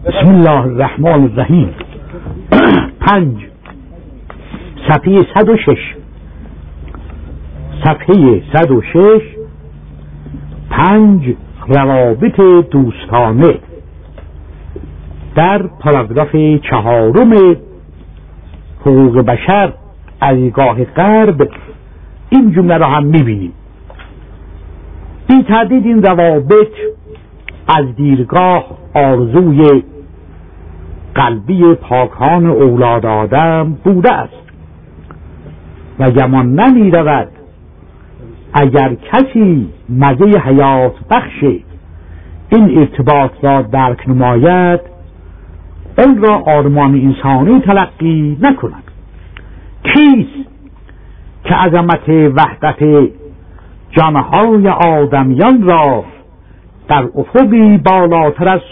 بسم الله الرحمن الرحیم. 5 صفحه 106 5 روابط دوستانه. در پاراگراف 4 حقوق بشر از دیدگاه غرب این جمله را هم میبینیم: بی تردید این روابط از دیدگاه آرزوی قلبی پاکان اولاد آدم بوده است و گمان نمی رود اگر کسی مزه حیات بخش این ارتباط را درک نماید اون را آرمان انسانی تلقی نکند. کیست که عظمت وحدت جانهای آدمیان را در افقی بالاتر از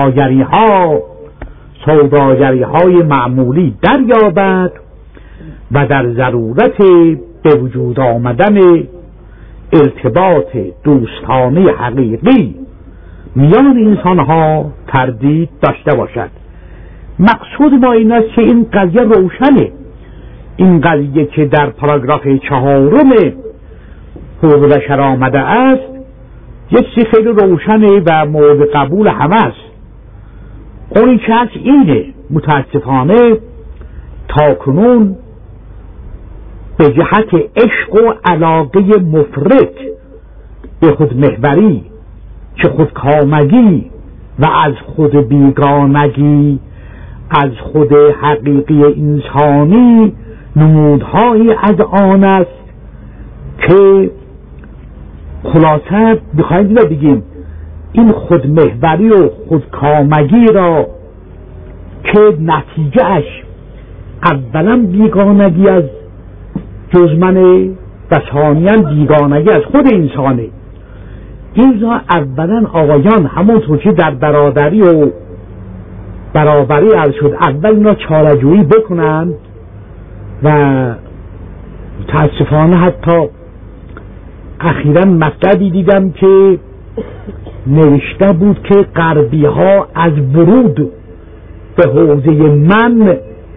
سوداگری های معمولی دریابد و در ضرورت به وجود آمدن ارتباط دوستانه حقیقی میان انسانها تردید داشته باشد. مقصود ما این است که این قضیه روشنه. این قضیه که در پاراگراف 4 حقوق بشر آمده است یک چیز خیلی روشنه و مورد قبول همه است. اونی که هست اینه: متاسفانه تاکنون به جهت عشق و علاقه مفرط به خودمحوری که خودکامگی و از خود بیگانگی از خود حقیقی انسانی نمودهایی از آن است که خلاصه بخواهیم بگیم این خودمحوری و خودکامگی را که نتیجهش اولا بیگانگی از جزمنه و ثانیاً بیگانگی از خود انسانه. این را اولا آقایان همونطور که در برادری و برابری عرض شد اول این را چاره‌جویی بکنن و متاسفانه حتی اخیراً مطلبی دیدم که نوشته بود که غربی ها از ورود به حوزه من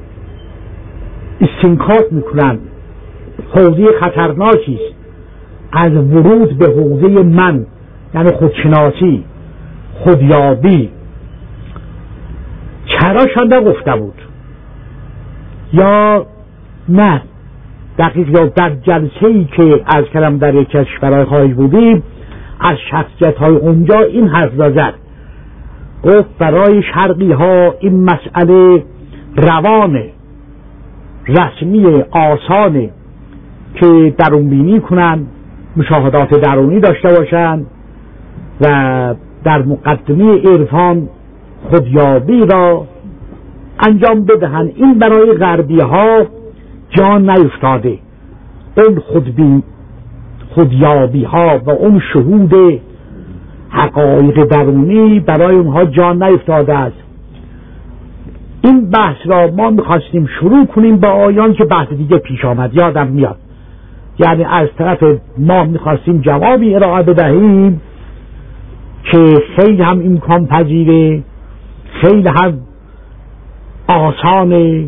استنکار میکنن. حوزه خطرناکی است از ورود به حوزه من، یعنی خودشناسی، خودیابی. چراشان نگفته بود یا نه دقیق، یا در جلسه‌ای که از کلم در یک کشورهای خارج بودیم از شخصیت‌های اونجا این حرف را زد. گفت برای شرقی ها این مسئله روانه، رسمی، آسانه که درون بینی کنن، مشاهدات درونی داشته باشن و در مقدمه عرفان خودیابی را انجام بدهن. این برای غربی ها جان نیفتاده. اون خودیابی ها و اون شهود حقایق درونی برای اونها جان نیفتاده است. این بحث را ما میخواستیم شروع کنیم با آیان که بحث دیگه پیش آمد، یادم میاد. یعنی از طرف ما میخواستیم جوابی ارائه بدهیم که خیلی هم امکان پذیره، خیلی هم آسانه.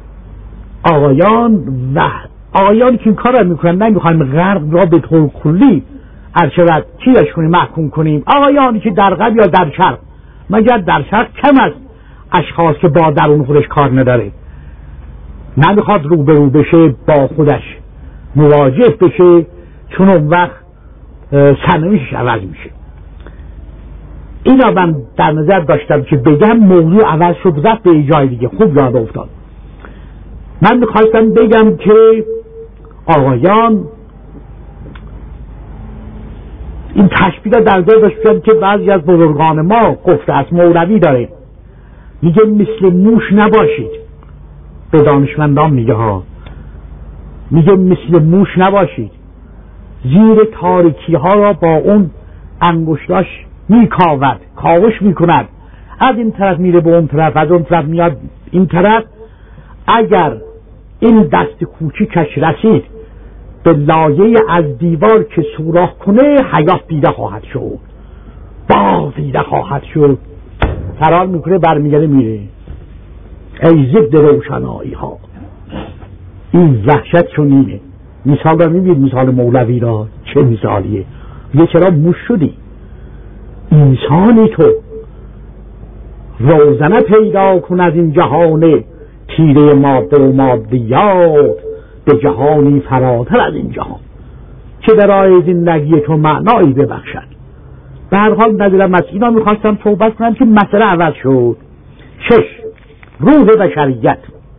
آقایان که این کار را میکنن، نمیخوایم غرب را به طور کلی ارشد چیزش کنیم، محکوم کنیم. آقایانی که در غرب یا در شرق، مگر در شرق کم است اشخاص که با درون خودش کار نداره، نمیخواد روبرو بشه با خودش، مواجه بشه، چون اون وقت سرنوشتش عوض میشه. اینا من در نظر داشتم که بگم، موضوع عوض شد رفت به جای دیگه. خوب یاد افتاد. من میخواستم بگم که آقایان این تشبیه را در ذهن داشتم که بعضی از بزرگان ما گفته است. مولوی داره میگه مثل موش نباشید. به دانشمندان میگه میگه مثل موش نباشید، زیر تاریکی ها را با اون انگشتاش میکاود، کاوش میکند، از این طرف میره به اون طرف، از اون طرف میاد این طرف. اگر این دست کوچیکش رسید به لایه از دیوار که سوراخ کنه، حیات دیده خواهد شد، باز دیده خواهد شد. فرار میکنه برمیگره میره. ای ضد روشنایی ها، این وحشت چنینه. مثال را میبینید، مثال مولوی را چه مثالیه. یه چرا موش شدی؟ انسانی تو روزنه پیدا کن از این جهان تیره ماده و مادیات به جهانی فراتر از این جهان که برای زندگی تو معنایی ببخشد. به هر حال ندارم از اینا میخواستم صحبت کنم که مسئله عوض شد. 6. روح بشریت.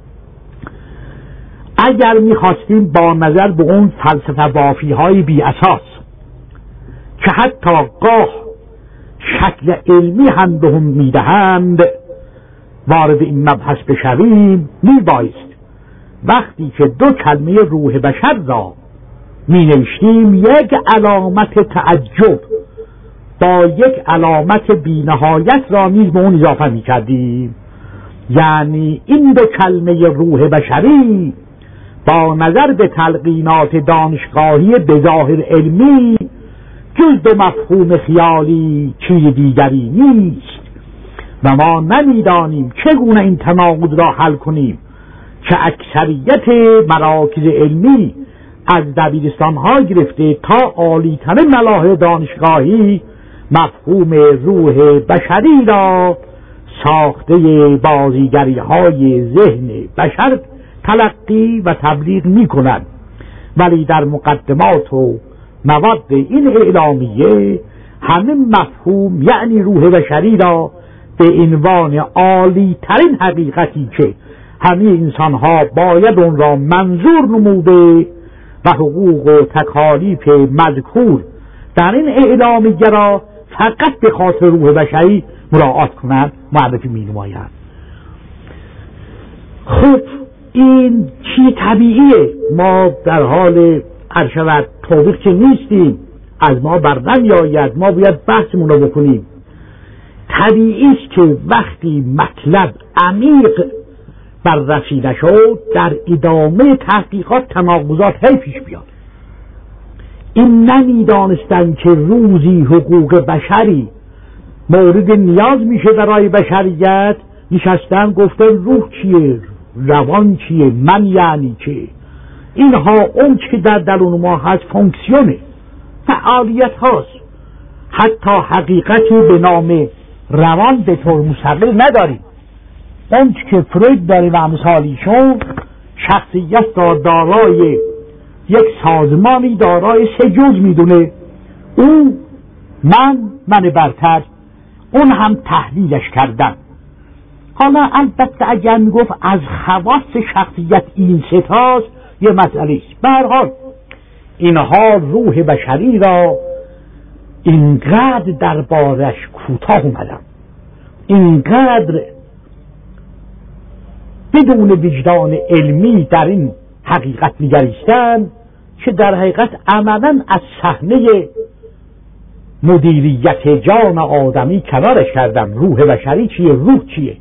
اگر میخواستیم با نظر به اون فلسفه بافی های بی اساس که حتی گاه شکل علمی هم به هم میدهند وارد این مبحث بشویم، میبایست وقتی که دو کلمه روح بشر را می نوشتیم یک علامت تعجب با یک علامت بی‌نهایت را نیز به اون اضافه می کردیم. یعنی این دو کلمه روح بشری با نظر به تلقینات دانشگاهی بظاهر علمی جز دو مفهوم خیالی چیز دیگری نیست و ما نمیدانیم چگونه این تناقض را حل کنیم که اکثریت مراکز علمی از دبیرستان‌ها گرفته تا عالی‌ترین ملاحظ دانشگاهی مفهوم روح بشری را ساخته بازیگری‌های ذهن بشر تلقی و تبلیغ می‌کنند، ولی در مقدمات و مواد این اعلامیه همه مفهوم یعنی روح بشری را به عنوان عالی‌ترین حقیقتی که همه انسان‌ها باید اون را منظور نموده و حقوق و تکالیف مذکور در این اعلامیه را فقط به خاطر روح بشری مراعات کنند معرفی می‌نمایند. خب این چی طبیعیه؟ ما در حال عرشبت توبیخ که نیستیم، از ما بر نمی‌آید، ما باید بحثمون رو بکنیم. طبیعی است که وقتی مطلب عمیق بررسی نشد در ادامه تحقیقات تناقضات هی پیش بیاد. این نمیدانستن که روزی حقوق بشری مورد نیاز میشه برای بشریت، نشستن گفتن روح چیه، روان چیه، من یعنی چه. اینها اون که در درون ما هست فونکسیونه، فعالیت هاست. حتی حقیقتی به نام روان به طور مستقل نداریم. اون که فروید داره و امثالیشون شخصیت را دارای یک سازمانی دارای 3 جزء میدونه، او من برتر، اون هم تحلیلش کردن. حالا البته اگر میگفت از خواص شخصیت این 3 تاست یه مسئله است. به هر حال اینها روح بشری را اینقدر دربارش کوتاه اومدن، اینقدر بدون وجدان علمی در این حقیقت نگریستن که در حقیقت عملاً از صحنه مدیریت جان آدمی کنارش کردن. روح بشری چیه؟ روح چیه؟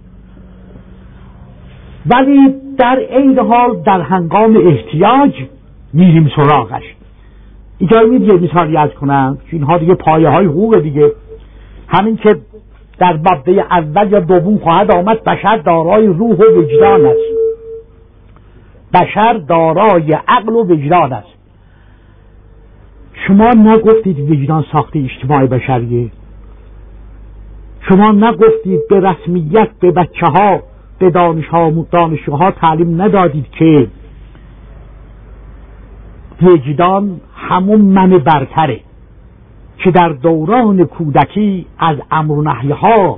ولی در این حال در هنگام احتیاج میریم سراغش. اینجا یه مثالی از کنم که اینها دیگه پایه های حقوق دیگه. همین که در ماده اول یا دوم خواهد آمد بشر دارای روح و وجدان است، بشر دارای عقل و وجدان است. شما نگفتید وجدان ساخته اجتماع بشریه، شما نگفتید به رسمیت به بچه ها به دانشجوها تعلیم ندادید که وجدان همون من برتره که در دوران کودکی از امر و نهی ها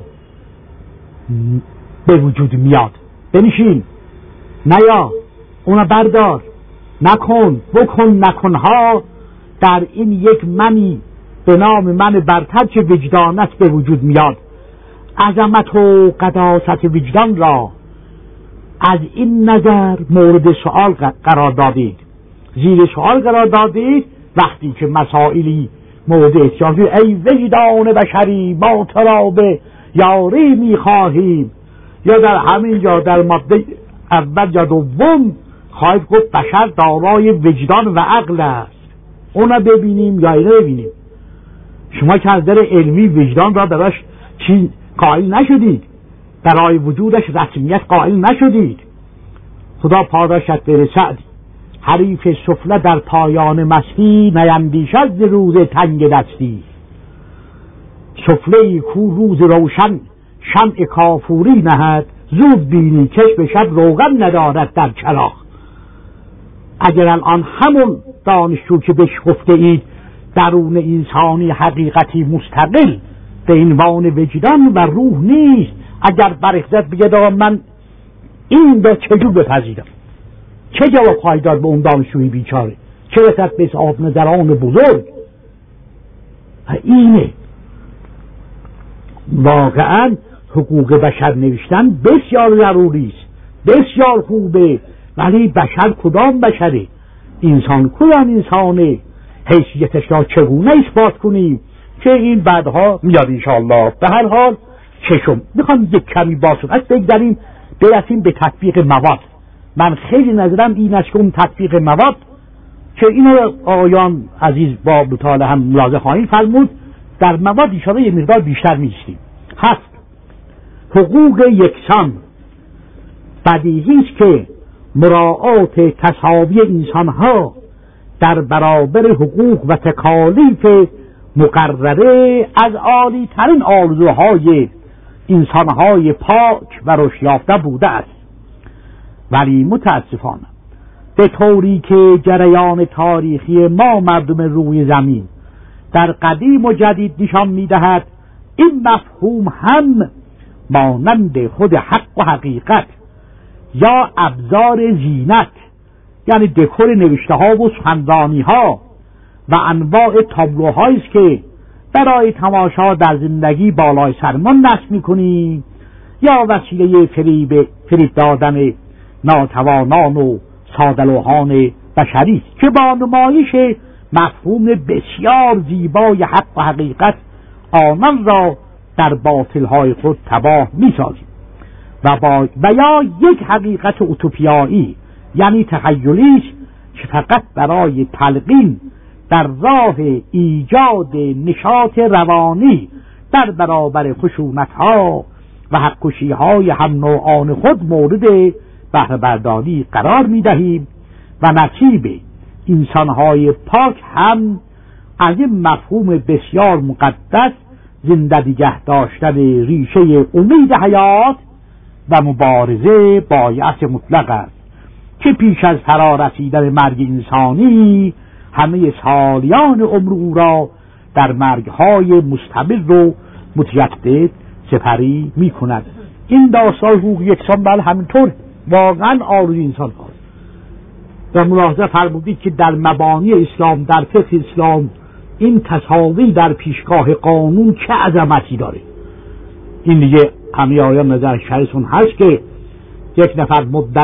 به وجود میاد. بنشین، نیا، اونو بردار، نکن، بکن، نکنها در این یک منی به نام من برتر که وجدانت به وجود میاد. عظمت و قداست وجدان را از این نظر مورد سؤال قرار دادید، زیر سؤال قرار دادید وقتی که مسائلی مورد احتیاج. ای وجدان بشری ما تو را به یاری میخواهیم، یا در همین جا در ماده اول یا دوم خواهید گفت بشر دارای وجدان و عقل است. اونا ببینیم یا اینو ببینیم. شما که از در علمی وجدان را براش چی قائل نشدید، برای وجودش رسمیت قائل نشدید. خدا پاداشت برسد حریف سفله در پایان مستی، نیندیشد ز روز تنگ دستی. سفله کو روز روشن شمع کافوری نهد، زود بینی کش به شب روغن ندارد در چراغ. اگر الان همون دانشجو که بهش گفته اید درون انسانی حقیقتی مستقل به عنوان وجدان و روح نیست، اگر برخزت بگه من این به چجور بپذیرم، چه جواب خواهی داد به اون دانشجوی بیچاره؟ چه رسد به صاحب نظران بزرگ؟ اینه واقعا حقوق بشر نوشتن بسیار ضروری است، بسیار خوبه، ولی بشر کدام بشره؟ انسان کدام انسانه؟ حیثیتش را چگونه اثبات کنیم که این بعدها میاد انشاءالله. به هر حال چشم میخوام یک کمی باسرعت بگذاریم برسیم به تطبیق مواد. من خیلی نظرم این است که اون تطبیق مواد که اینو آقایان عزیز با مطالعه هم ملاحظه خواهید فرمود، در مواد ایشالا یه مقدار بیشتر میستیم. هست حقوق یکسان. بدیهی است که مراعات تساوی انسانها در برابر حقوق و تکالیف مقرره از عالی ترین آرزوهای انسانهای پاک و رشد یافته بوده است، ولی متاسفانه به طوری که جریان تاریخی ما مردم روی زمین در قدیم و جدید نشان می‌دهد، این مفهوم هم مانند خود حق و حقیقت یا ابزار زینت، یعنی دکور نوشته ها و سخنرانی ها و انواع تابلوهایی است که برای تماشا در زندگی بالای سرمان نصب می‌کنیم، یا وسیله فریب دادن ناتوانان و ساده‌لوحان بشری است که با نمایش مفهوم بسیار زیبای حق و حقیقت آنان را در باطل‌های خود تباه می‌سازیم و یا یک حقیقت اوتوپیایی، یعنی تخیلی است که فقط برای تلقین در راه ایجاد نشاط روانی در برابر خشونت‌ها و حق‌کشی‌های هم نوعان خود مورد بهره برداری قرار می‌دهیم و نصیب انسان‌های پاک هم از این مفهوم بسیار مقدس زنده نگه داشتن ریشه امید حیات و مبارزه با یأس مطلق است که پیش از فرا رسیدن مرگ انسانی همه سالیان عمر او را در مرگ‌های مستمر و متجدد سپری می‌کند. این داستان حقوق یکسان بله همینطور واقعا آرزوی انسان هاست. و ملاحظه فرمودید که در مبانی اسلام، در فقه اسلام، این تساوی در پیشگاه قانون چه عظمتی داره. این دیگه همه آیان نظر شریعتون هست که یک نفر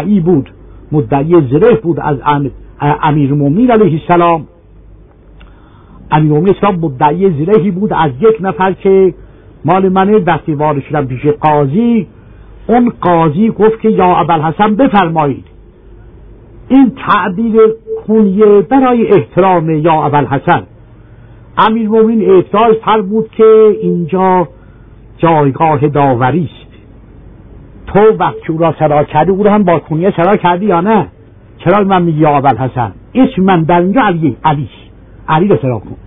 مدعی زره بود از امیرالمومنین علیه السلام. امیرالمومنین اسلام مدعی زرهی بود از یک نفر که مال منه، دستی وارد شدم پیش قاضی. اون قاضی گفت که یا ابوالحسن بفرمایید. این تعبیر کنیه برای احترام یا ابوالحسن. امیرالمومنین اعتراض فرمود که اینجا جایگاه داوری است. تو وقتی او را صدا کردی او را هم با کنیه صدا کردی یا نه؟ چرا من میگی یا ابوالحسن؟ اسم من در اینجا علی را صدا کن.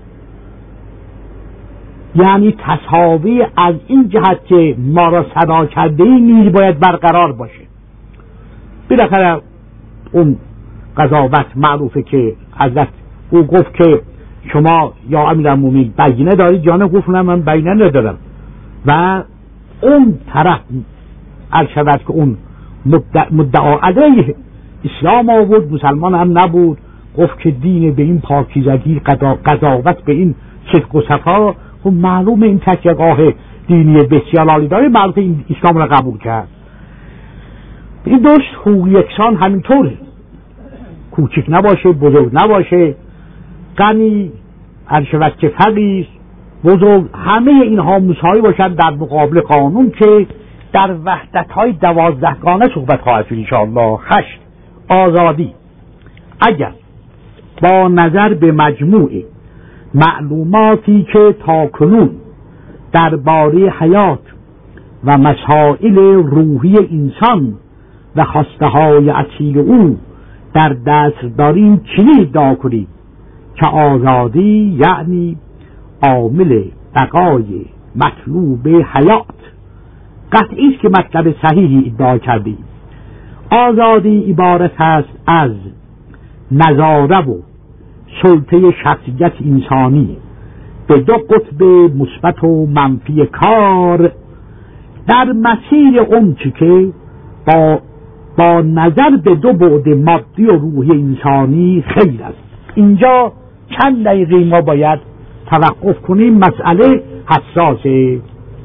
یعنی تساوی از این جهت که ما را صدا کرده نیز باید برقرار باشه. بالاخره اون قضاوت معروفه که حضرت او گفت که شما یا امیرالمومنین بینه دارید؟ جانه گفت نه من بینه ندارم. و اون طرف عرض شود که اون مدعا علیه اسلام آورد، مسلمان هم نبود، گفت که دین به این پاکیزگی، قضاوت به این صدق و صفا. خب معلوم این تکیه‌گاه دینی بسیار عالی داره، معلوم این اسلام را قبول کرد. این دوست حقوق یکسان همینطوره، کوچک نباشه بزرگ نباشه، غنی عرض شود که فقیر بزرگ، همه اینها مساوی باشند در مقابل قانون که در وحدت‌های 12گانه صحبت خواهد شد انشاءالله. 8. آزادی. اگر با نظر به مجموع معلوماتی که تاکنون درباره حیات و مسائل روحی انسان و خواسته های اصیل او در دست داریم چنین ادعا کنیم که آزادی یعنی عامل بقای مطلوب حیات. قطعی است که مطلب صحیحی ادعا کردیم. آزادی عبارت است از نظاره و سلطه شخصیت انسانی به دو قطب مثبت و منفی کار در مسیر اونچه که با نظر به دو بعد مادی و روحی انسانی خیر است. اینجا چند دقیقه ما باید توقف کنیم، مسئله حساسه.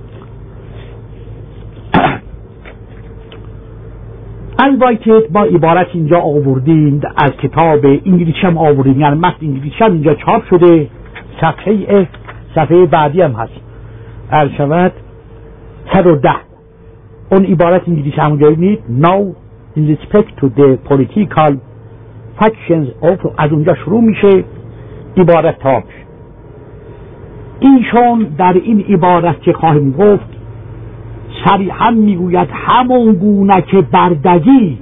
البته با عبارت اینجا آوردیم از کتاب انگلیسی هم آوردیم، یعنی متن انگلیسی هم اینجا چاپ شده، صفحه بعدی هم هست، شود 110. اون عبارت انگلیسی همونجا ببینید. Now in respect to the political factions of، از اونجا شروع میشه عبارت تاپ. ایشون در این عبارت که خواهیم گفت صریحا میگوید همون گونه که بردگی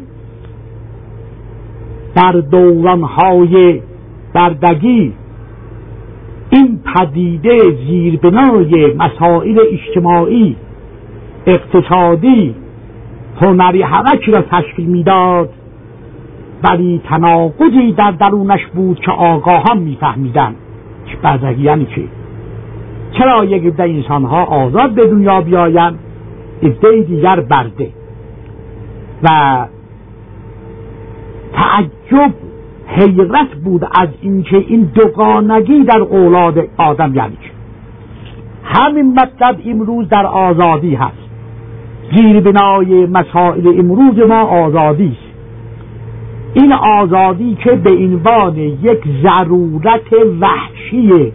در دورانهای بردگی این پدیده زیربنای مسائل اجتماعی، اقتصادی، هنری همه چی را تشکیل میداد، ولی تناقضی در درونش بود که آگاهان میفهمیدن که بردگی یعنی چی. چرا یک عده انسانها آزاد به دنیا بیایند، عده دیگر برده، و تعجب حیرت بود از اینکه این دوگانگی در اولاد آدم یعنی چی. همین مطلب امروز در آزادی هست. زیربنای مسائل امروز ما آزادی است. این آزادی که به عنوان یک ضرورت وحشی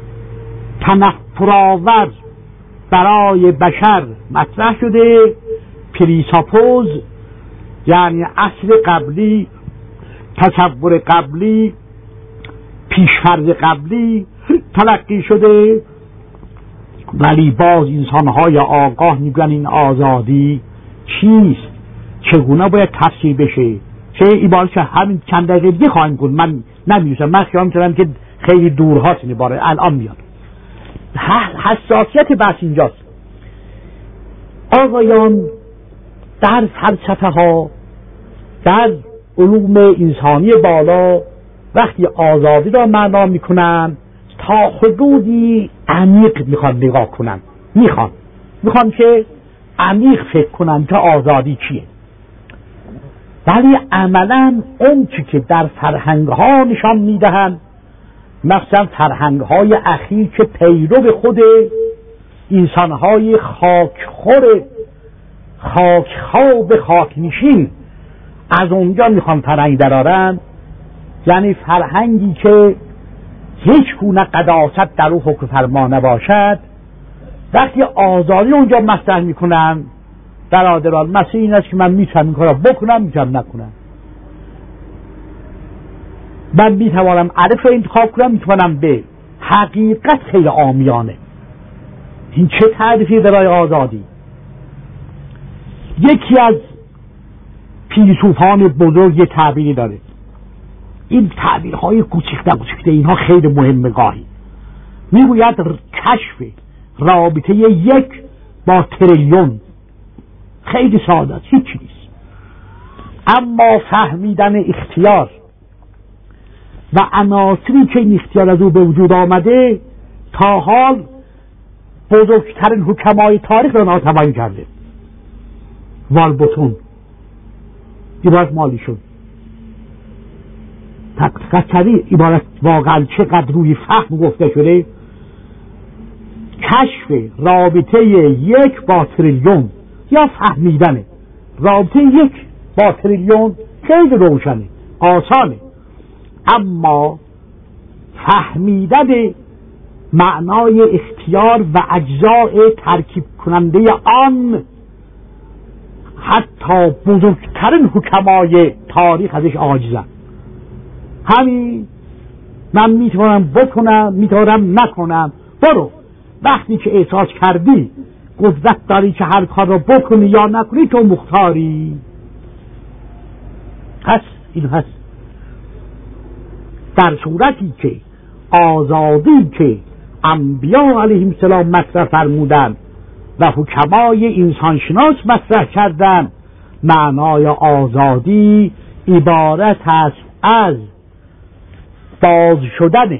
تنفرآور برای بشر مطرح شده، پریساپوز یعنی اصل قبلی، تصور قبلی، پیشفرض قبلی تلقی شده، ولی باز انسان‌های آگاه میگن این آزادی چیست، چگونه باید تفسیر بشه. چه عبارت همین چند دقیقه دیگه خواهیم کن. من نمی‌دونم، من خیال می‌کنم که خیلی دورهاست این عبارت، الان میاد. حساسیت بحث اینجاست. آقایان در فلسفه ها، در علوم انسانی بالا، وقتی آزادی را معنا میکنن تا حدودی عمیق میخوان نگاه کنن، میخوان که عمیق فکر کنن که آزادی چیه. ولی عملا اون چی که در فرهنگ ها نشان میدهن، مثلا فرهنگ های اخیر که پیرو خود انسان های خاکخواب خاکنشین از اونجا میخوان فرهنگ درارن، یعنی فرهنگی که هیچ گونه قداست در او حکم فرما نباشد. وقتی آزادی اونجا مطرح میکنن، برادران مثل این است که من میتونم این کارا بکنم، میتونم نکنم، من میتوانم الف انتخاب کنم، میتوانم به. حقیقت خیلی عامیانه. این چه تعریفی برای آزادی؟ یکی از فیلسوفان بزرگ یه تعبیری داره. این تعبیرهای کوچکته اینها خیلی مهمه. گاهی میگوید کشف رابطه 1 با تریلیون. خیلی ساده است، هیچ نیست، اما فهمیدن اختیار و عناصری که این اختیار از او به وجود آمده تا حال بزرگترین حکمای تاریخ را ناتوان کرده. والبوتون عبارت مالی شد. تقصیری عبارت واقعا چقدر روی فهم گفته شده. کشف رابطه 1 با تریلیون یا فهمیدن رابطه 1 با تریلیون خیلی روشنه، آسانه، اما فهمیدن معنای اختیار و اجزاء ترکیب کننده آن حتی بزرگترین حکمای تاریخ ازش عاجزند. همین من میتونم بکنم، میتونم نکنم. برو وقتی که احساس کردی قدرت داری که هر کار رو بکنی یا نکنی، تو مختاری. هست، این هست. در صورتی که آزادی که انبیا علیهم السلام مطرح فرمودن و حکمای انسانشناس مطرح کردن، معنای آزادی عبارت است از باز شدن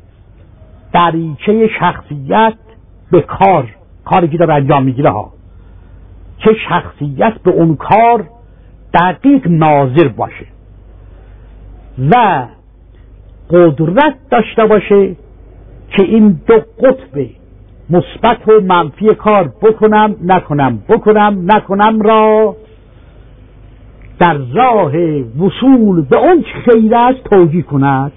دریچه شخصیت به کاری که داره انجام میگیره ها، که شخصیت به اون کار دقیق ناظر باشه و قدرت داشته باشه که این دو قطب مثبت و منفی کار بکنم نکنم را در راه وصول به اون چه خیر است توجیه کند.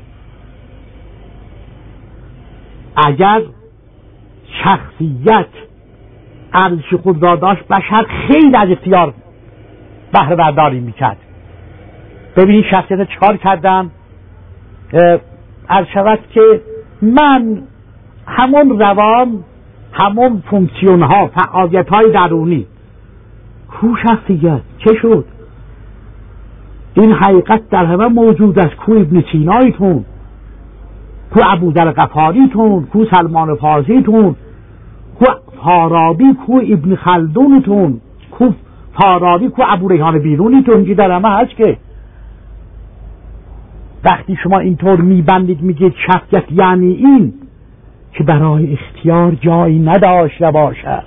اگر شخصیت ارزش خود را داشت، بشر خیلی از اختیار بهره برداری میکرد. ببینید شخصیت چکار کردم؟ عرض شود که من همون روان، همون فونکسیون ها، فعالیت های درونی، کو شخصیت چه شد؟ این حقیقت در همه موجود است. کو ابن سینایتون، کو ابوذر غفاریتون، کو سلمان فارسیتون، کو فارابی، کو ابن خلدونتون، کو فارابی، کو ابو ریحان بیرونیتون، که در همه هست. که وقتی شما اینطور میبندید میگید شخصیت یعنی این، که برای اختیار جایی نداشته باشد،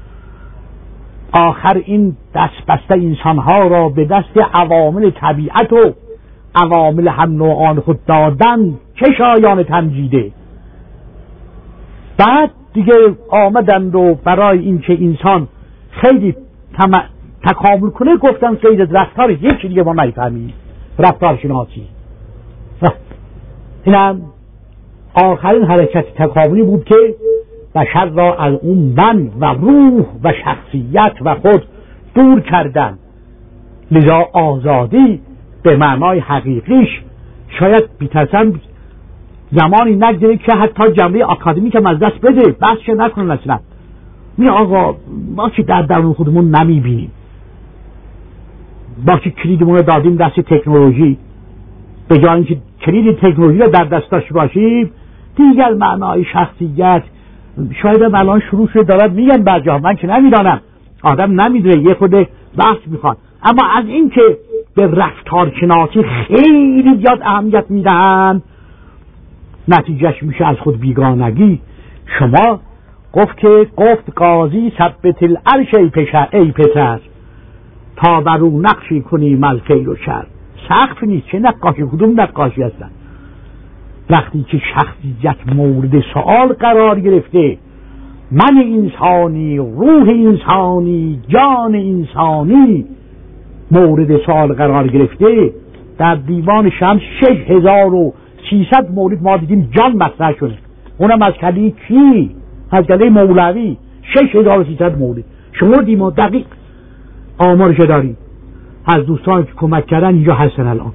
آخر این دست بسته انسانها را به دست عوامل طبیعت و عوامل هم نوعان خود دادن، چه شایان تمجیده. بعد دیگه آمدند و برای این که انسان خیلی تکامل کنه گفتن قید رفتار یکی دیگه ما نفهمید، رفتار شناسی. اینم آخرین حرکت تکاملی بود که بشر را از اون من و روح و شخصیت و خود دور کردن. لذا آزادی به معنای حقیقیش شاید بی‌ترسم زمانی نگذره که حتی جنبه آکادمیک هم از دست بده، بحثش نکنن اصلا. می آقا ما که در درون خودمون نمیبینیم، ما که کلیدمون رو دادیم دست تکنولوژی، به جای اینکه کلید تکنولوژی رو در دست داشته باشیم، دیگر معنای شخصیت شاید هم الان شروع شده دارد میگن برجا، من که نمیدانم، آدم نمیدونه، یه خود بحث میخواد. اما از این که به رفتارشناسی خیلی زیاد اهمیت میدهند، نتیجهش میشه از خود بیگانگی. شما گفت قاضی ثبت العرش ای پسر، تا برو نقشی کنی ملکه و شر. سخت نیست، چه نقاشی، کدوم نقاشی هستن؟ وقتی که شخصیت مورد سؤال قرار گرفته، من انسانی، روح انسانی، جان انسانی مورد سؤال قرار گرفته، در دیوان شمس 6300 مورد ما دیدیم جان مطرح شده، اونم از کلی کی؟ از کلی مولوی. 6300 مورد شمردیم و دقیق آمارش داریم، از دوستان که کمک کردن اینجا هستن الان.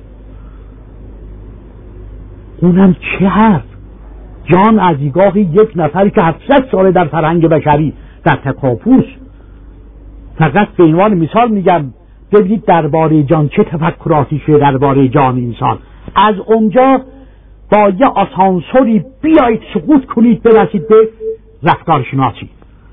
اونم چه حرف؟ جان از دیگاهی یک نفری که 700 ساله در فرهنگ بشری در تکاپوس. فقط به عنوان مثال میگم ببینید درباره جان چه تفکراتی شده درباره جان انسان. از اونجا با یه آسانسوری بیایید سقوط کنید برسید به رفتارشناسی.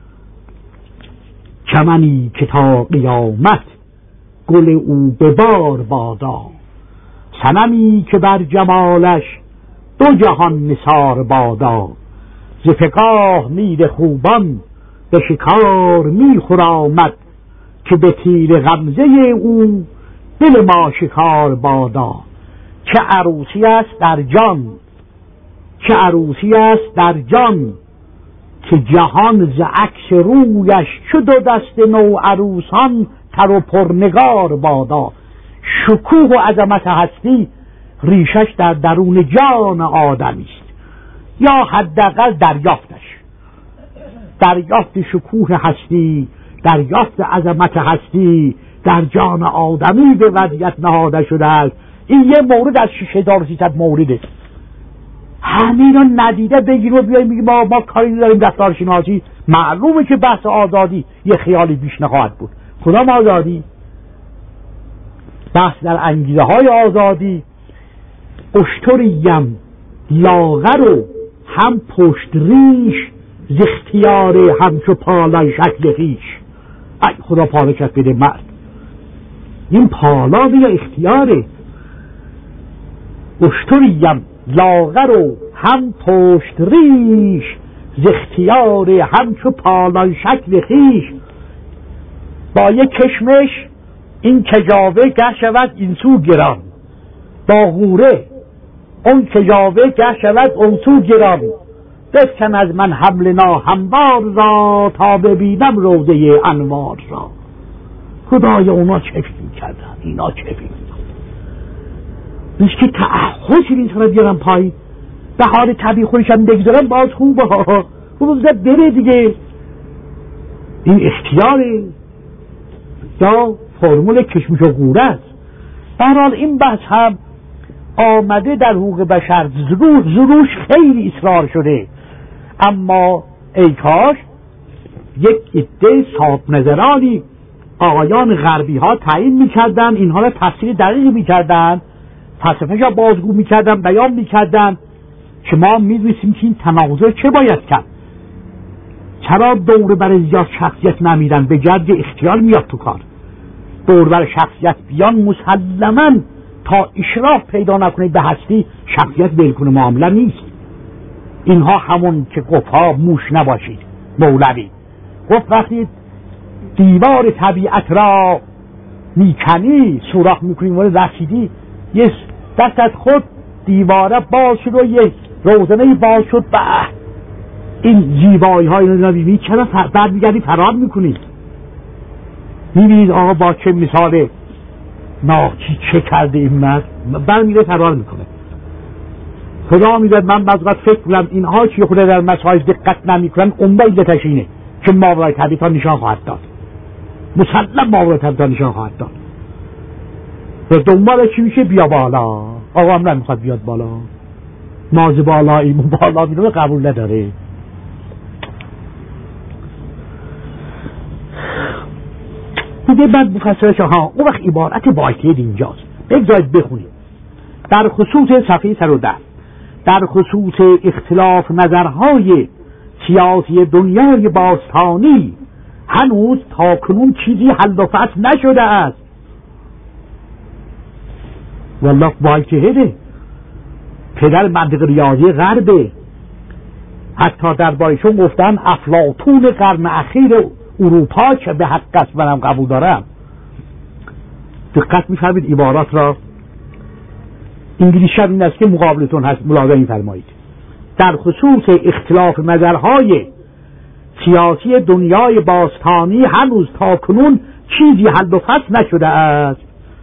چمنی که تا قیامت گل او به بار بادا، صنمی که بر جمالش دو جهان نثار بادا. ز فگاه میر خوبان به شکار می خرامد، که به تیر غمزه او دل ما شکار بادا. چه عروسی است در جان، چه عروسی است در جان، که جهان ز عکس رویش شد و دست نو عروسان تر و پرنگار بادا. شکوه و عظمت هستی ریشش در درون جان آدمی است، یا حداقل دریافت شکوه هستی، دریافت عظمت هستی در جان آدمی به وضعیت نهاده شده است. این یه مورد از 6300 مورده. همه اینا ندیده بگیر و بیایی میگی ما کاری نداریم رفتارشناسی. معلومه که بحث آزادی یه خیالی بیش نخواهد بود. کدام آزادی؟ بحث در انگیزه های آزادی. اشتریم لاغر و هم پشت ریش ز اختیار همچو پالای شکل خویش. ای خدا پالکت بده مرد. این پالا یا اختیاره. اشتریم لاغر و هم پشت ریش ز اختیار همچو پالای شکل خویش. با یک کشمش این کجاوه گه شود این سو گران، با غوره اون کجاوه گه شود اون سو گران. بسکن از من حمل ناهموار را تا ببینم روضه انوار را. خدای اونا چه فیلم کردن، اینا چه فیلم نیست که تعهد این سر بیارم پای به حال طبیعی خودشم بگذارم باز خوبه ها. بوزده بره دیگه. این اختیاره یا فرمول کشمش و غوره است. برحال این بحث هم آمده در حقوق بشر زروش خیلی اصرار شده، اما ای کاش یک عده صاحب نظرانی آقایان غربی ها تعیین میکردن، اینها را تفسیر دقیق میکردن، فلسفه‌اش را بازگو میکردن، بیان میکردن که ما میدونستیم که این تناقض چه باید کرد. چرا دور بر زیاد شخصیت نمیدن، به جد اختیار میاد تو کار. دور بر شخصیت بیان مسلماً تا اشراف پیدا نکنه به هستی شخصیت بالکل معامله نیست. اینها همون که گفت موش نباشید. مولوی گفت وقتی دیوار طبیعت را میکنی سوراخ میکنی وارد رسیدی، یه دست از خود دیواره باز شد و یک روزنه باز شد، به این زیبایی های رو میبینید، چرا بعد میگردی فرار میکنید؟ میبینید آقا با چه مثال ناچی چه کرده این مرد، برمیره فرار میکنه. خدا میداد من بعض فکر کنم اینها چی خود در مسائل دقت نمیکنن، اون علتش اینه که ماورای طبیعت ها نشان خواهد داد، مسلم ماورای طبیعت ها نشان خواهد داد. و دنبال چی میشه؟ بیا بالا. آقا هم نمیخواد بیاد بالا، ناز بالایی بالا میدونه قبول نداره. دیگه بعد مفسرش ها اون وقت عبارت بایتید اینجاست، بگذارید بخونیم. در خصوص صفحه 110 در خصوص اختلاف نظرهای سیاسی دنیای باستانی هنوز تا کنون چیزی حل و فصل نشده است. والله بایتیده پدر منطق ریاضی غربه، حتی در بایشون گفتن افلاطون قرن اخیر اروپا که به حق است، منم قبول دارم. دقت می‌فرمایید عبارات را. انگلیسی این است که مقابلتون هست، ملاحظه فرمایید. در خصوص اختلاف نظرهای سیاسی دنیای باستانی هنوز تا کنون چیزی حل و فصل نشده است.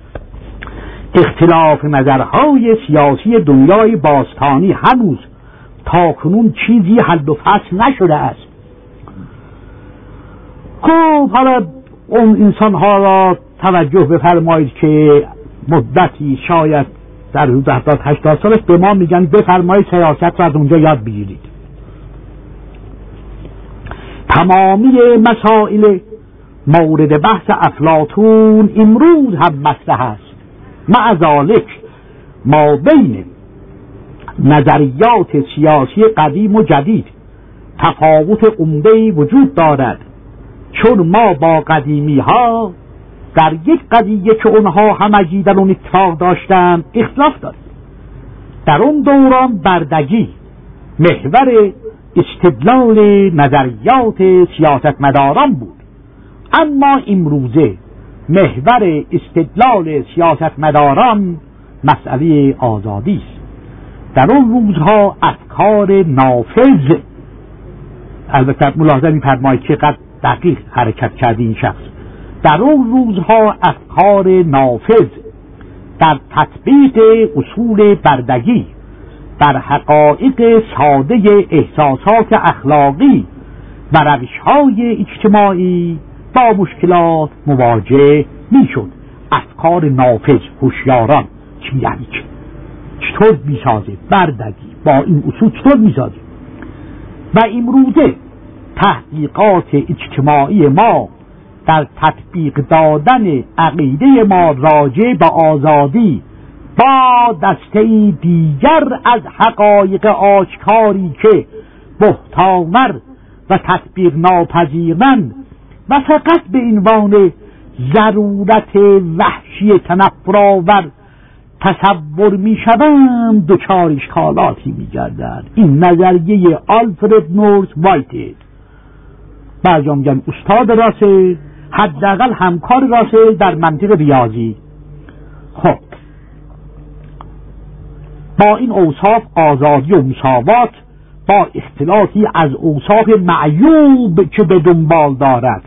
اختلاف نظرهای سیاسی دنیای باستانی هنوز تا کنون چیزی حل و فصل نشده است. خب حالا اون انسان ها را توجه بفرمایید که مدتی شاید در حدود 70-80 سال به ما میگن بفرمایید سیاست را از اونجا یاد بگیرید. تمامی مسائل مورد بحث افلاطون امروز هم مطرح است. مع ذالک ما بین نظریات سیاسی قدیم و جدید تفاوت عمده‌ای وجود دارد، چون ما با قدیمی ها در یک قضیه که اونها همگی در اون اتفاق داشتند اختلاف داریم. در اون دوران بردگی محور استدلال نظریات سیاستمداران بود، اما امروزه محور استدلال سیاستمداران مسئله آزادی است. در اون روزها افکار نافذ، البته ملاحظه می‌فرمایید که قد دقیق حرکت کرده این شخص، در اون روزها افکار نافذ در تطبیق اصول بردگی در حقایق ساده احساسات اخلاقی و روش‌های اجتماعی با مشکلات مواجه میشد. افکار نافذ هوشیاران چی یعنی چطور میسازه؟ بردگی با این اصول چطور میسازیم؟ و امروزه تحقیقات اجتماعی ما در تطبیق دادن عقیده ما راجع به آزادی با دسته دیگر از حقایق آشکاری که بهتان‌آور و تطبیق ناپذیرند و فقط به عنوان ضرورت وحشی تنفرآور تصور میشوند دچار اشکالاتی میگردند. این نظریه آلفرد نورس وایتهد، بعضی میگن استاد راسل، حداقل همکار راسل در منطق ریاضی. خب با این اوصاف آزادی و مساوات با اختلاطی از اوصاف معیوب که به دنبال دارد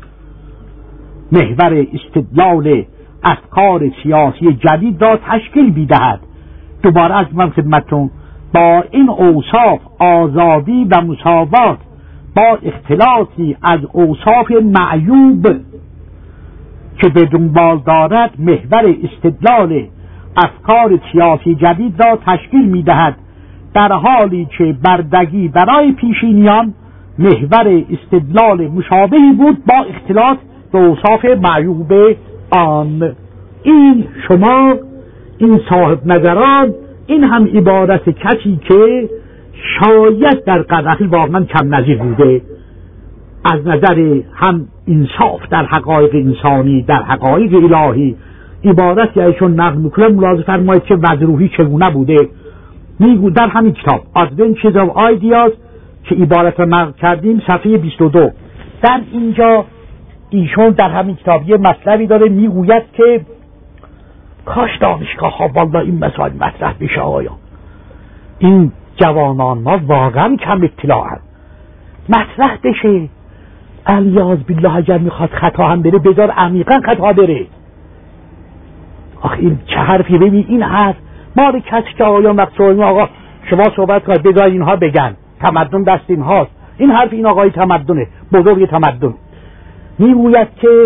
محور استدلال افکار سیاسی جدید را تشکیل می‌دهد. دوباره از من خدمتتون با این اوصاف آزادی و مساوات با اختلاطی از اوصاف معیوب که به دنبال دارد محور استدلال افکار سیاسی جدید را تشکیل می‌دهد، در حالی که بردگی برای پیشینیان محور استدلال مشابهی بود با اختلاط به اوصاف معیوب آن. این شما، این صاحب نظران، این هم عبارت کسی که شاید در قرن واقعا کم نظیر بوده از نظر هم انصاف در حقایق انسانی، در حقایق الهی. عبارتی ایشون نقل میکنه، ملاحظه فرمایید که وضع چگونه بوده. میگو در همین کتاب Adventures of Ideas که عبارت رو نقل کردیم صفحه 22، در اینجا ایشون در همین کتاب یه مطلبی داره، میگوید که کاش دانشگاه ها والا این مسائل مطرح بشه. آقایان، این جوانان ما واقعا کم اطلاع هست، مطرح بشه. الیاذ بالله اگر میخواد خطا هم بره بذار عمیقا خطا بره. آخه این چه حرفی؟ ببین این حرف ما رو کسی که آقایان وقت آقا شما صحبت کنید بذار اینها بگن تمدن دست اینهاست، این حرف این آقای تمدنه، بزرگ تمدن. میگوید که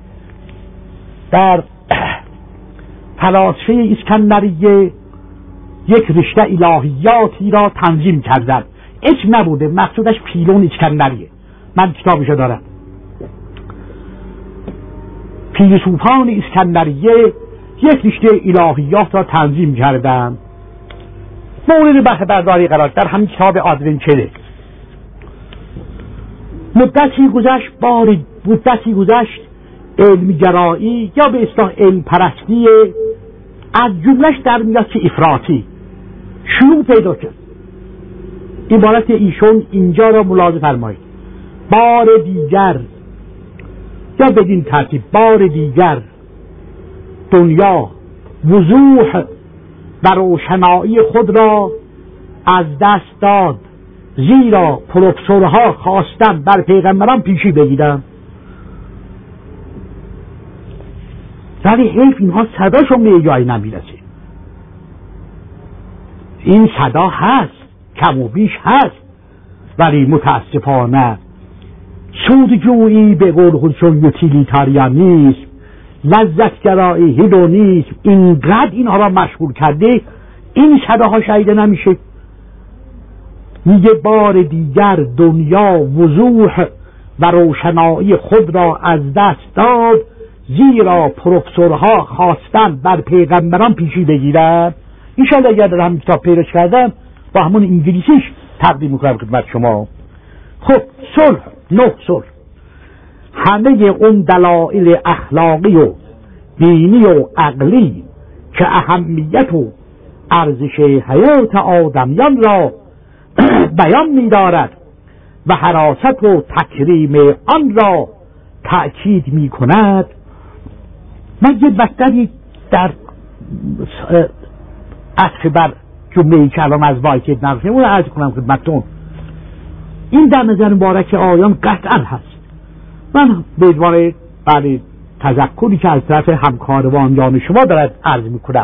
در فلاسفه اسکندریه یک رشته الهیاتی را تنظیم کردند، اسم نبوده، مقصودش پیلون اسکندریه. من کتابشو دارم. فیلسوفان اسکندریه یک رشته الهیات را تنظیم کردند، مورد بحث برداری قرار در همین کتاب آدونچره. مدتی گذشت علمگرایی یا به اصطلاح علم پرستی از جملش در میاد که افراطی شروع پیدا کرد. عبارت ایشون اینجا را ملاحظه فرمایید: بار دیگر یا بدین ترتیب بار دیگر دنیا وضوح و روشنایی خود را از دست داد، زیرا پروفسورها خواستن بر پیغمبران پیشی بگیرن. ولی حیف اینها صداشون به جایی نمیرسه. این صدا هست، کم و بیش هست، ولی متاسفانه سودجویی به قول خودشون یوتیلیتاریانیسم، لذتگرایی، هیدونیسم اینقدر اینها را مشغول کرده این صداها شنیده نمیشه. میگه بار دیگر دنیا وضوح و روشنایی خود را از دست داد، زیرا پروفسورها خواستن بر پیغمبران پیشی بگیرن. اینشالا اگر در همین کتاب پیرش کردم با همون انگلیسیش تقدیم میکنم خدمت شما. خب صلح همه اون دلایل اخلاقی و دینی و عقلی که اهمیت و ارزش حیات آدمیان را بیان می‌دارد و حراست و تکریم آن را تأکید می‌کند. من یه مطلبی در عطف بر جمله‌ای که الان از وایتهد نقل اون عرض کنم خدمتتون. این در نظر مبارک آیان قطعا هست. من به عنوان برای تذکری که از طرف همکاروان شما دارد عرض می‌کنم،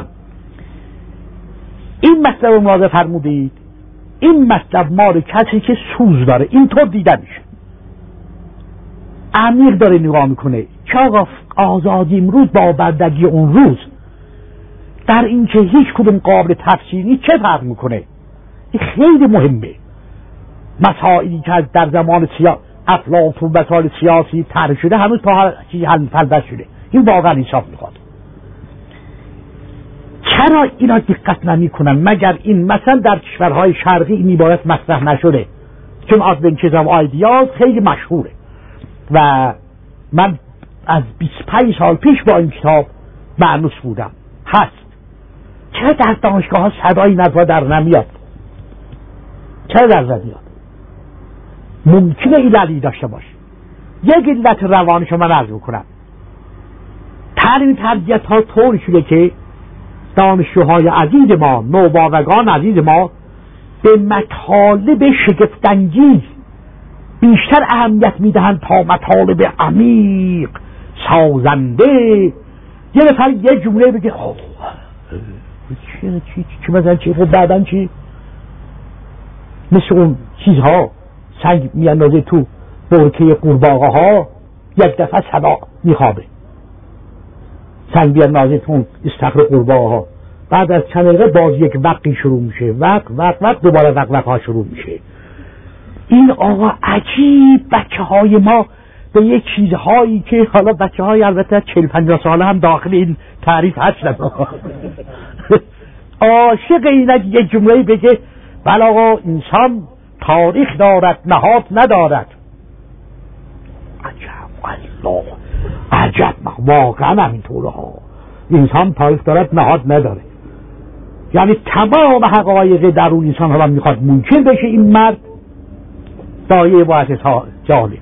این مطلب مواظب فرمودید. این مطلب مال کسی که سوز داره اینطور دیده میشه، عمیق داره نگاه میکنه که آقا آزادی امروز با بردگی اون روز در این که هیچ کدوم قابل تفسیری چه فرق میکنه. این خیلی مهمه. مسائلی که در زمان افلاطون مسائل سیاسی طرح شده هنوز تا حل شده. این واقعا انصاف میخواد. چرا اینا دقت نمی کنن مگر این مثلا در کشورهای شرقی این عبارت مطرح نشده؟ چون ادونچرز آف آیدیاز خیلی مشهوره و من از 25 سال پیش با این کتاب معنوس بودم. هست. چرا در دانشگاه ها صدای نزا در نمیاد؟ چرا در نمیاد؟ ممکنه این دلیل داشته باشه. یک علت روانش من عرض میکنم. تعلیم تربیت ها طوری شده که دانشجوهای عزیز ما، نوباوگان عزیز ما به مطالب شگفت‌انگیز بیشتر اهمیت میدهند تا مطالب عمیق سازنده. یه نفر یه جمله بگه چی مثلا چی خب بعدن چی، مثل اون چیزها سنگ میاندازه تو برکه قورباغه ها، یک دفعه صدا میخوابه. سنگ بیاندازه تو استخر قورباغه ها، بعد از چند دقیقه باز یک وقتی شروع میشه، وقت دوباره وق ها شروع میشه. این آقا عجیب بچه های ما به یک چیزهایی که حالا بچه های البته 40-50 ساله هم داخل این تعریف هستن عاشق اینک یک جمله بگه بله آقا انسان تاریخ دارد نهاد ندارد. عجب الله، عجب واقعا همینطوره ها. انسان تاریخ دارد نهاد نداره، یعنی تمام حقایق درون انسان ها میخواد ممکن بشه این مرد دایه باعث جالب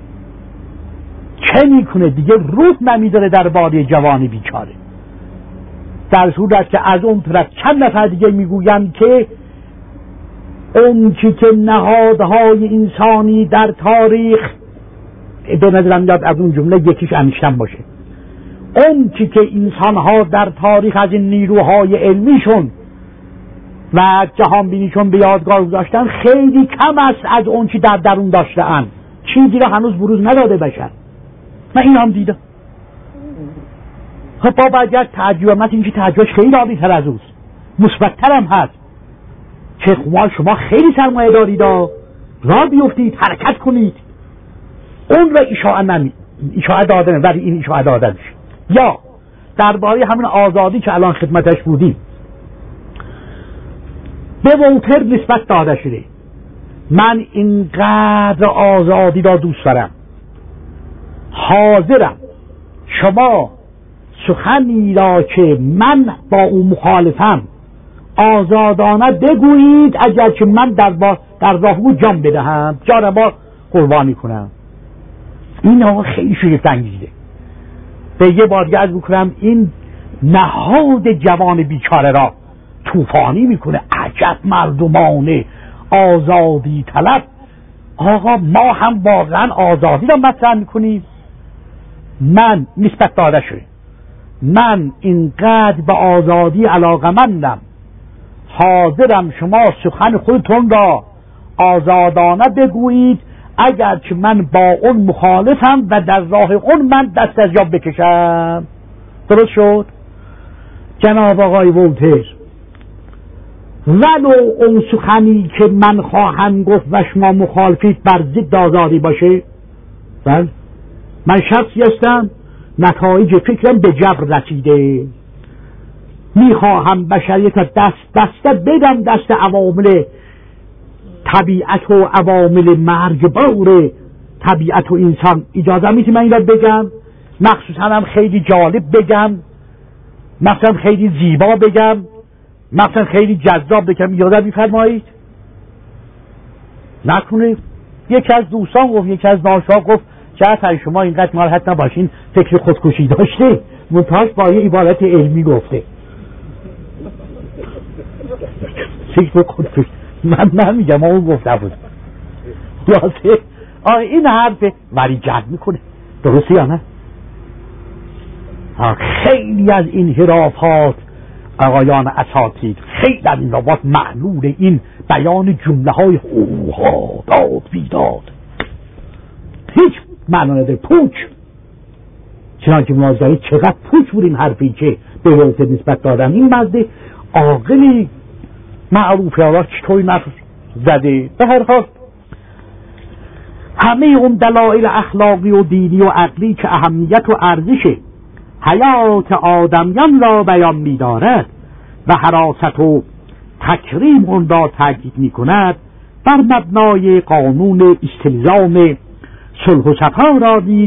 چه میکنه دیگه روح نمیداره در باری جوانی بیچاره. در صورت که از اون طرف چند نفر دیگه میگویند که اون چی که نهادهای انسانی در تاریخ، به نظرم یاد از اون جمله یکیش انیشتن باشه، اون چی که انسانها در تاریخ از این نیروهای علمیشون و جهان بینیشون به یادگار گذاشتن خیلی کم است از اون چی در درون داشتن. چیزی را هنوز بروز نداده بشن. من این هم دیدم. خب با باید یک تعجیب، مثل این که تعجیبش خیلی عالی تر از اوست، مثبت‌تر هم هست. چه شما خیلی سرمایه دارید، راه بیفتید، حرکت کنید. اون را اشاعه دادنه، ولی این اشاعه دادنش. یا درباره همین آزادی که الان خدمتش بودیم به وولتر نسبت داده شده. من اینقدر آزادی را دوست دارم، حاضرم شما سخنی را که من با اون مخالفم آزادانه بگویید، اگر که من در راه او جان بدهم، جان ما قربانی کنم. این آقا خیلی شگفت انگیزه. به یه بار دیگه عرض بکنم این نهاد جوان بیچاره را طوفانی میکنه. عجب مردمانه آزادی طلب. آقا ما هم واقعا آزادی را مطرح میکنیم. من نسبت داده شده، من اینقدر به آزادی علاقمندم، حاضرم شما سخن خودتون را آزادانه بگویید، اگر که من با اون مخالفم و در راه اون من دست از جا بکشم. درست شد؟ جناب آقای وولتر، ولو اون سخنی که من خواهم گفت و شما مخالفید بر ضد آزادی باشه، بله من شخصی هستم نتایج فکرم به جبر رسیده، میخواهم بشریت دست بدم دست عوامل طبیعت و عوامل مرگبار طبیعت و انسان. اجازه میدی من این را بگم؟ مخصوصا هم خیلی جالب بگم، مثلا خیلی زیبا بگم، مثلا خیلی جذاب بگم، اجازه میفرمایید؟ نکنه یکی از دوستان گفت، یکی از دانشجوها گفت چرا شما اینقدر ناراحت نباشین، فکر خودکشی داشته، منتهاش با یه عبارت علمی گفته. فکر خودکشی من نمیگم، اون گفته بود. خلاصه این حرف ولی جد میکنه. درسته یا نه؟ خیلی از این حرافات آقایان اساتید، خیلی از این حرافات معلول این بیان جمله های اوها داد بیداد هیچ معنا نداره. پوچ. چنانکه مناظره چقدر پوچ بود این حرفی که به وولتر نسبت دادن. این مرد عاقلی معروفه را چطوری نفس زده. به هر حال همه اون دلایل اخلاقی و دینی و عقلی که اهمیت و ارزش حیات آدمیان را بیان می دارد و حراست و تکریم اون را تاکید می کند، بر مبنای قانون استلزام صلح و صفا را نیز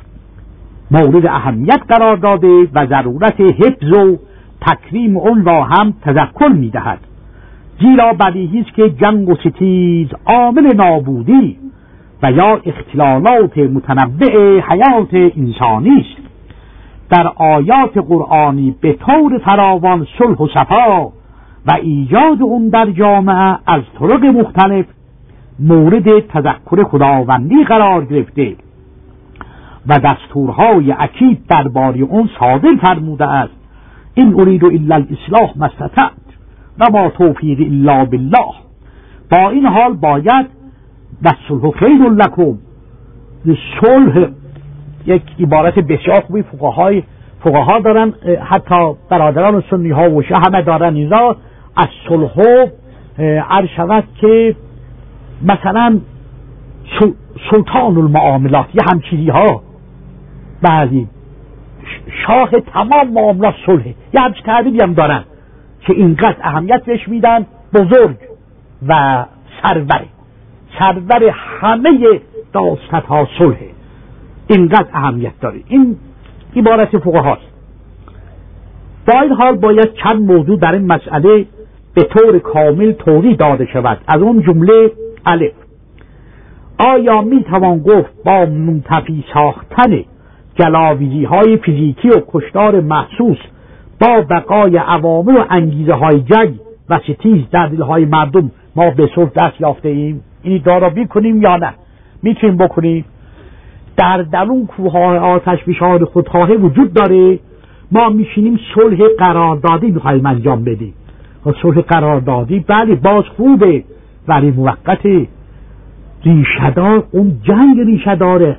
مورد اهمیت قرار داده و ضرورت حفظ و تکریم اون را هم تذکر می دهد. زیرا بدیهی است که جنگ و ستیز عامل نابودی و یا اختلالات متنوع حیات انسانی است. در آیات قرآنی به طور فراوان صلح و صفا و ایجاد اون در جامعه از طرق مختلف مورد تذکر خداوندی قرار گرفته و دستورهای اکید درباره اون صادر فرموده است. این ارید الا الاصلاح ما استطعت و ما توفیقی الا بالله. با این حال باید والصلح خیر لکم، صلح یک عبارت بسیار خوبی فقها دارن، حتی برادران سنی ها و شیعه همه دارن اینجا از صلح عرض شود که مثلا سلطان المعاملات یه همچیزی ها، بعضی شاه تمام معاملات صلح، یه همچی تعبیری هم دارن که اینقدر اهمیت بهش میدن. بزرگ و سرور همه داستت ها صلح، اینقدر اهمیت داره. این عبارت فقهاست. با این حال باید چند موضوع در این مسئله به طور کامل توضیح داده شود. از اون جمله الف، آیا می توان گفت با منتفی ساختن جلاویزی های فیزیکی و کشتار محسوس با بقای عوامل و انگیزه های جنگ و ستیز در دلهای مردم ما به صلح دست یافته ایم؟ این دارابی کنیم یا نه؟ میتونیم بکنیم. در درون کوههای آتش فشان خودخواهی وجود داره، ما میشینیم صلح قراردادی میخوایم انجام بدیم. صلح قراردادی بله باز خوبه ولی موقته، ریشه‌دار اون جنگ ریشه‌داره.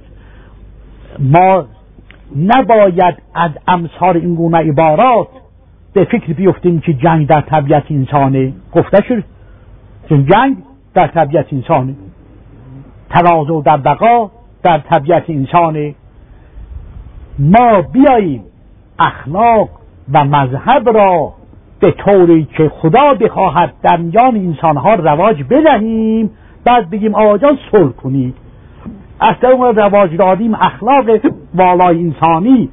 ما نباید از امثال این گونه عبارات به فکر بیفتیم که جنگ در طبیعت انسانه. گفته شد جنگ در طبیعت انسانه، تواضع در بقا در طبیعت انسانه. ما بیاییم اخلاق و مذهب را به طوری که خدا بخواهد در میان انسانها رواج بدهیم، بعد بگیم آقا جان صلح کنید. اصلا اون رواج دادیم اخلاق والای انسانی،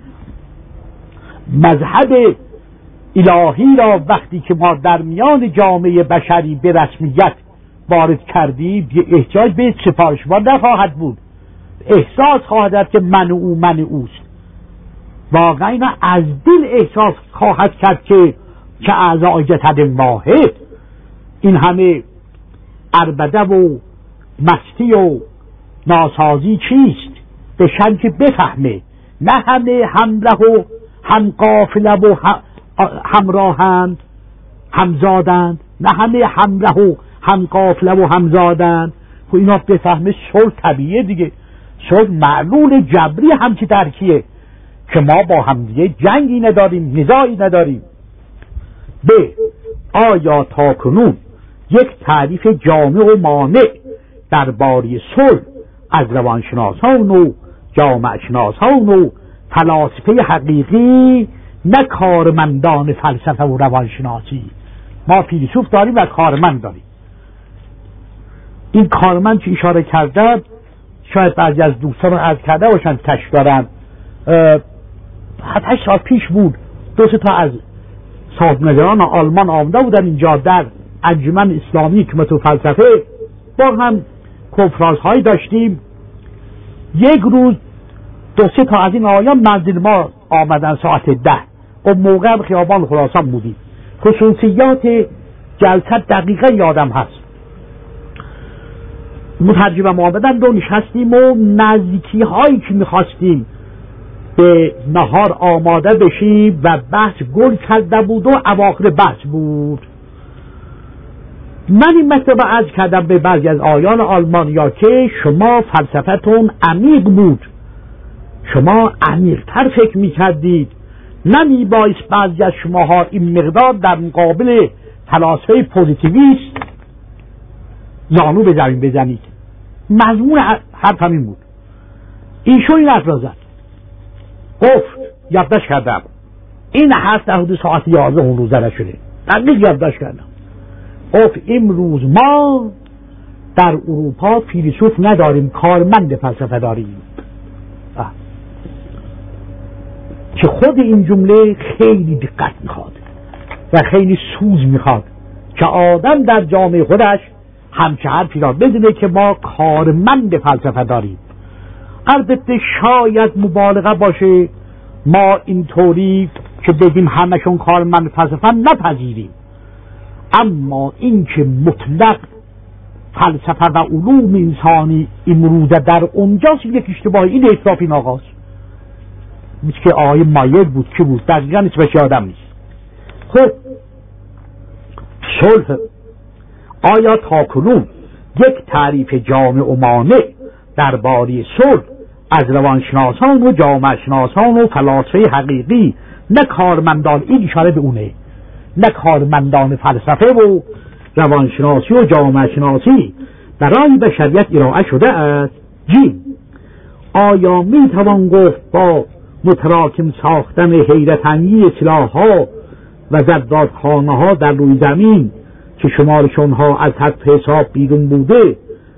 مذهب الهی را وقتی که ما در میان جامعه بشری به رسمیت وارد کردیم، احتیاج به سفارشوار نخواهد بود. احساس خواهد که من اوست. واقعا اینا از دل احساس خواهد کرد که اعضای جسد واحد. این همه عربده و مستی و ناسازی چیست؟ بشن که بفهمه. نه همه همراه و همقافله و همراهند همزادند، نه همه همراه و همقافله و همزادند. خب اینا بفهمه صلح طبیعیه دیگه. صلح معلول جبری همچی ترکیه که ما با همدیگه جنگی نداریم، نزاعی نداریم. ب، آیا تا کنون یک تعریف جامع و مانع درباره صلح از روانشناسان و جامعه شناسان و فلاسفه حقیقی، نه کارمندان فلسفه و روانشناسی، ما فیلسوف داریم و کارمند داریم. این کارمند که اشاره کردم شاید بعضی از دوستان عرض کرده باشن کشف دارن. 7-8 سال پیش بود 2 تا از صاحب‌نظران آلمان آمده بودن اینجا در انجمن اسلامی حکمت و فلسفه. با هم کنفرانس هایی داشتیم. یک روز 2-3 تا از این آیان منزل ما آمدن ساعت 10. اون موقع خیابان خراسان بودیم. خصوصیات جلسه دقیقا یادم هست. مترجم آمدن و نشستیم و نزدیکی هایی که میخواستیم به نهار آماده بشیم و بحث گل کرده بود و اواخر بحث بود. من این مطلب عرض کردم به بعضی از آیان آلمانیا که شما فلسفتون عمیق بود، شما عمیق‌تر فکر میکردید، نمیبایست بعضی از شماها این مقدار در مقابل فلاسفه پوزیتیویست زانو به زمین بزنید. مضمون حرف همین بود. ایشون این حرف را زد، گفت یادداشت کردم، این حرف در حدود ساعت 11 اون روز زده شده، دقیق یادداشت کردم. گفت امروز ما در اروپا فیلسوف نداریم، کارمند فلسفه داریم. که خود این جمله خیلی دقت میخواد و خیلی سوز میخواد که آدم در جامعه خودش همچه حرفی را بدونه که ما کارمند فلسفه داریم. البته شاید مبالغه باشه ما اینطوری که بگیم همشون کارمند فلسفه نپذیریم، اما این که مطلق فلسفه و علوم انسانی امروزه در اونجاست یک اشتباهی. این اطلاف این آغاز مثل که آقای مایر بود که بود دقیقا اسمش یادم نیست. خب صلح آیا تاکنون یک تعریف جامع و مانع درباره صلح از روانشناسان و جامعه شناسان و فلاسفه حقیقی نه کارمندان، این اشاره به اونه، نه کارمندان فلسفه و روانشناسی و جامعه شناسی برای بشریت ارائه شده است؟ جیم آیا می توان گفت با متراکم ساختن حیرت انگیز سلاح‌ها و زدادخانه‌ها در روی زمین که شمارشون ها از حد حساب بیرون بوده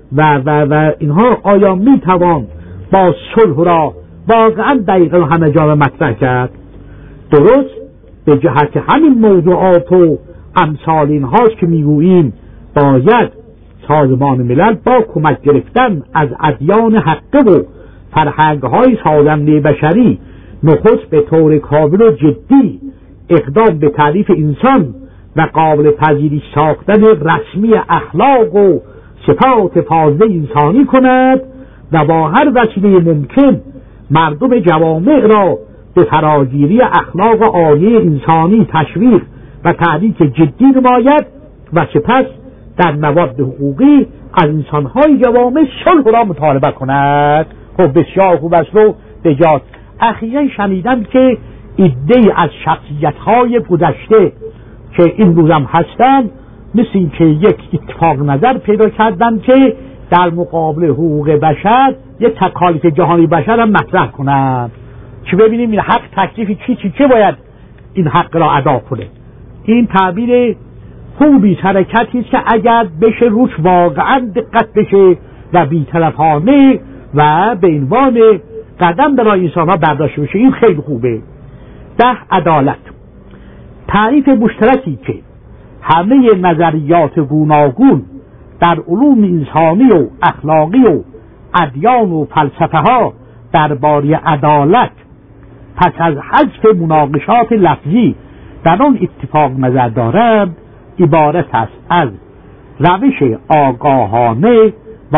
و اینها، آیا می توان با صلح را واقعا دقیقا همه جا مطرح کرد؟ درست به جهت همین موضوعات و امثال این هاست که میگوییم باید سازمان ملل با کمک گرفتن از ادیان حقه و فرهنگ های سازنده بشری نخست به طور کامل و جدی اقدام به تعریف انسان و قابل پذیری ساختن رسمی اخلاق و صفات فاضله انسانی کند و با هر وسیله ممکن مردم جوامع را به فراگیری اخلاق عالی انسانی تشویق و تحریک جدی نماید و سپس در مواد حقوقی از انسانهای جوامع صلح را مطالبه کند. خب بسیار خوب است رو بجات. اخیراً شنیدم که عده‌ای از شخصیت‌های گذشته که این روزم هستند مثل این که یک اتفاق نظر پیدا کردن که در مقابل حقوق بشر یک تکالیف جهانی بشر هم مطرح کنند که ببینیم این حق تکلیف چی باید این حق را ادا کنه. این تعبیر خوبی حرکتی است که اگر بشه روش واقعا دقت بشه و بی‌طرفانه و به عنوان قدم برای انسان‌ها برداشته بشه، این خیلی خوبه. 10 عدالت تعریف مشترکی که همه نظریات گوناگون در علوم انسانی و اخلاقی و ادیان و فلسفه ها درباره عدالت پس از حذف مناقشات لفظی در آن اتفاق نظر دارند عبارت است از روش آگاهانه و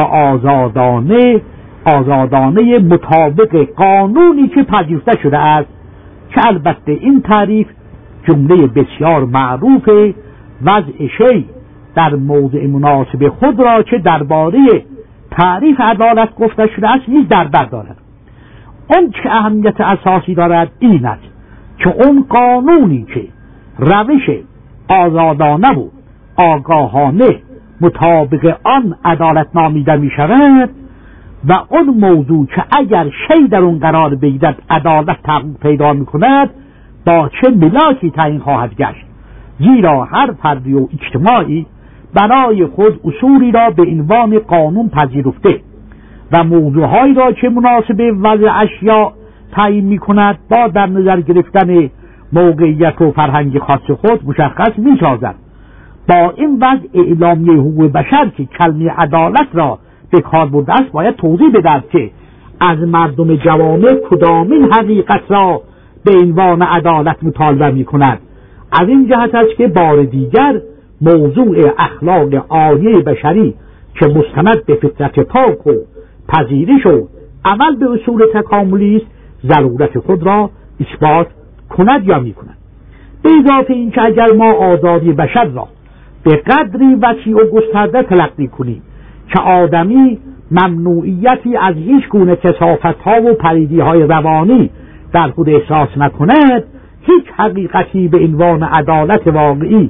آزادانه مطابق قانونی که پذیرفته شده است، که البته این تعریف جمله بسیار معروف وضع شیء در موضع مناسب خود را که درباره تعریف عدالت گفته شده است نیز در بر دارد. اون که اهمیت اساسی دارد این است که اون قانونی که روش آزادانه و آگاهانه مطابق آن عدالت نامیده می شود و اون موضوع که اگر شی در اون قرار بگیرد عدالت تحقق پیدا می کند با چه ملاکی تعیین خواهد گشت، زیرا هر فردی و اجتماعی برای خود اصولی را به عنوان قانون پذیرفته و موضوعهایی را که مناسب وضع اشیاء تعیین می کند با در نظر گرفتن موقعیت و فرهنگ خاص خود مشخص می سازد. با این وضع اعلامیه حقوق بشر که کلمه عدالت را به کار برده است باید توضیح بدهد که از مردم جوامع کدامین حقیقت را به عنوان عدالت مطالبه می کند. از این جهت است که بار دیگر موضوع اخلاق عالی بشری که مستند به فطرت پاک و پذیرش و عمل به اصول تکاملی است ضرورت خود را اثبات کند یا می کند. به اضافه این که اگر ما آزادی بشر را به قدری وسیع و گسترده تلقی کنیم که آدمی ممنوعیتی از هیچ گونه کثافت‌ها و پلیدی‌های روانی در خود احساس نکند، هیچ حقیقتی به عنوان عدالت واقعی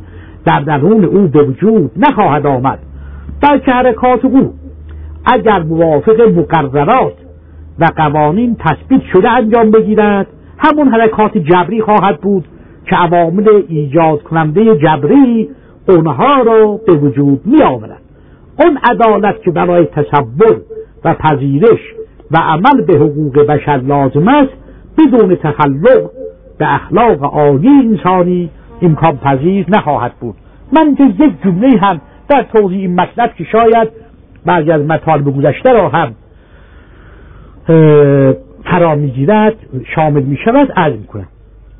در درون او به وجود نخواهد آمد، بلکه حرکات او اگر موافق مقررات و قوانین تثبیت شده انجام بگیرد همون حرکات جبری خواهد بود که عوامل ایجاد کننده جبری اونها رو به وجود می آورد. اون عدالت که برای تصور و پذیرش و عمل به حقوق بشر لازم است بدون تخلق به اخلاق عالی انسانی امکان پذیر نخواهد بود. من یک جمله هم در توضیح این مطلب که شاید بعضی از مطالب گذشته را هم فرا میگیرد شامل می شود عرض می کنم.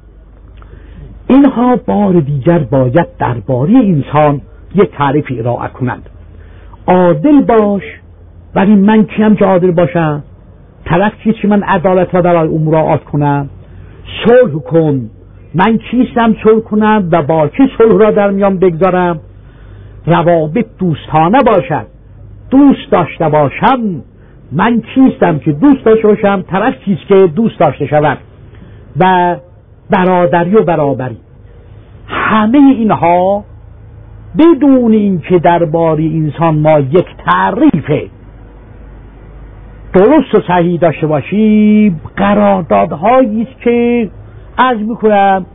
اینها بار دیگر باید درباره انسان یک تعریف ارائه کنند. عادل باش، ولی من کیم که عادل باشم؟ طرف چیست که من عدالت را در او مراعات کنم؟ صلح کن، من کیستم صلح کنم و با چه صلح را در میان بگذارم؟ روابط دوستانه باشد، دوست داشته باشم، من کیستم که دوست داشته باشم، طرف چیست که دوست داشته شود، و برادری و برابری. همه اینها بدون اینکه درباره انسان ما یک تعریف درست و صحیح داشته باشیم قراردادهایی است که عرض میکنم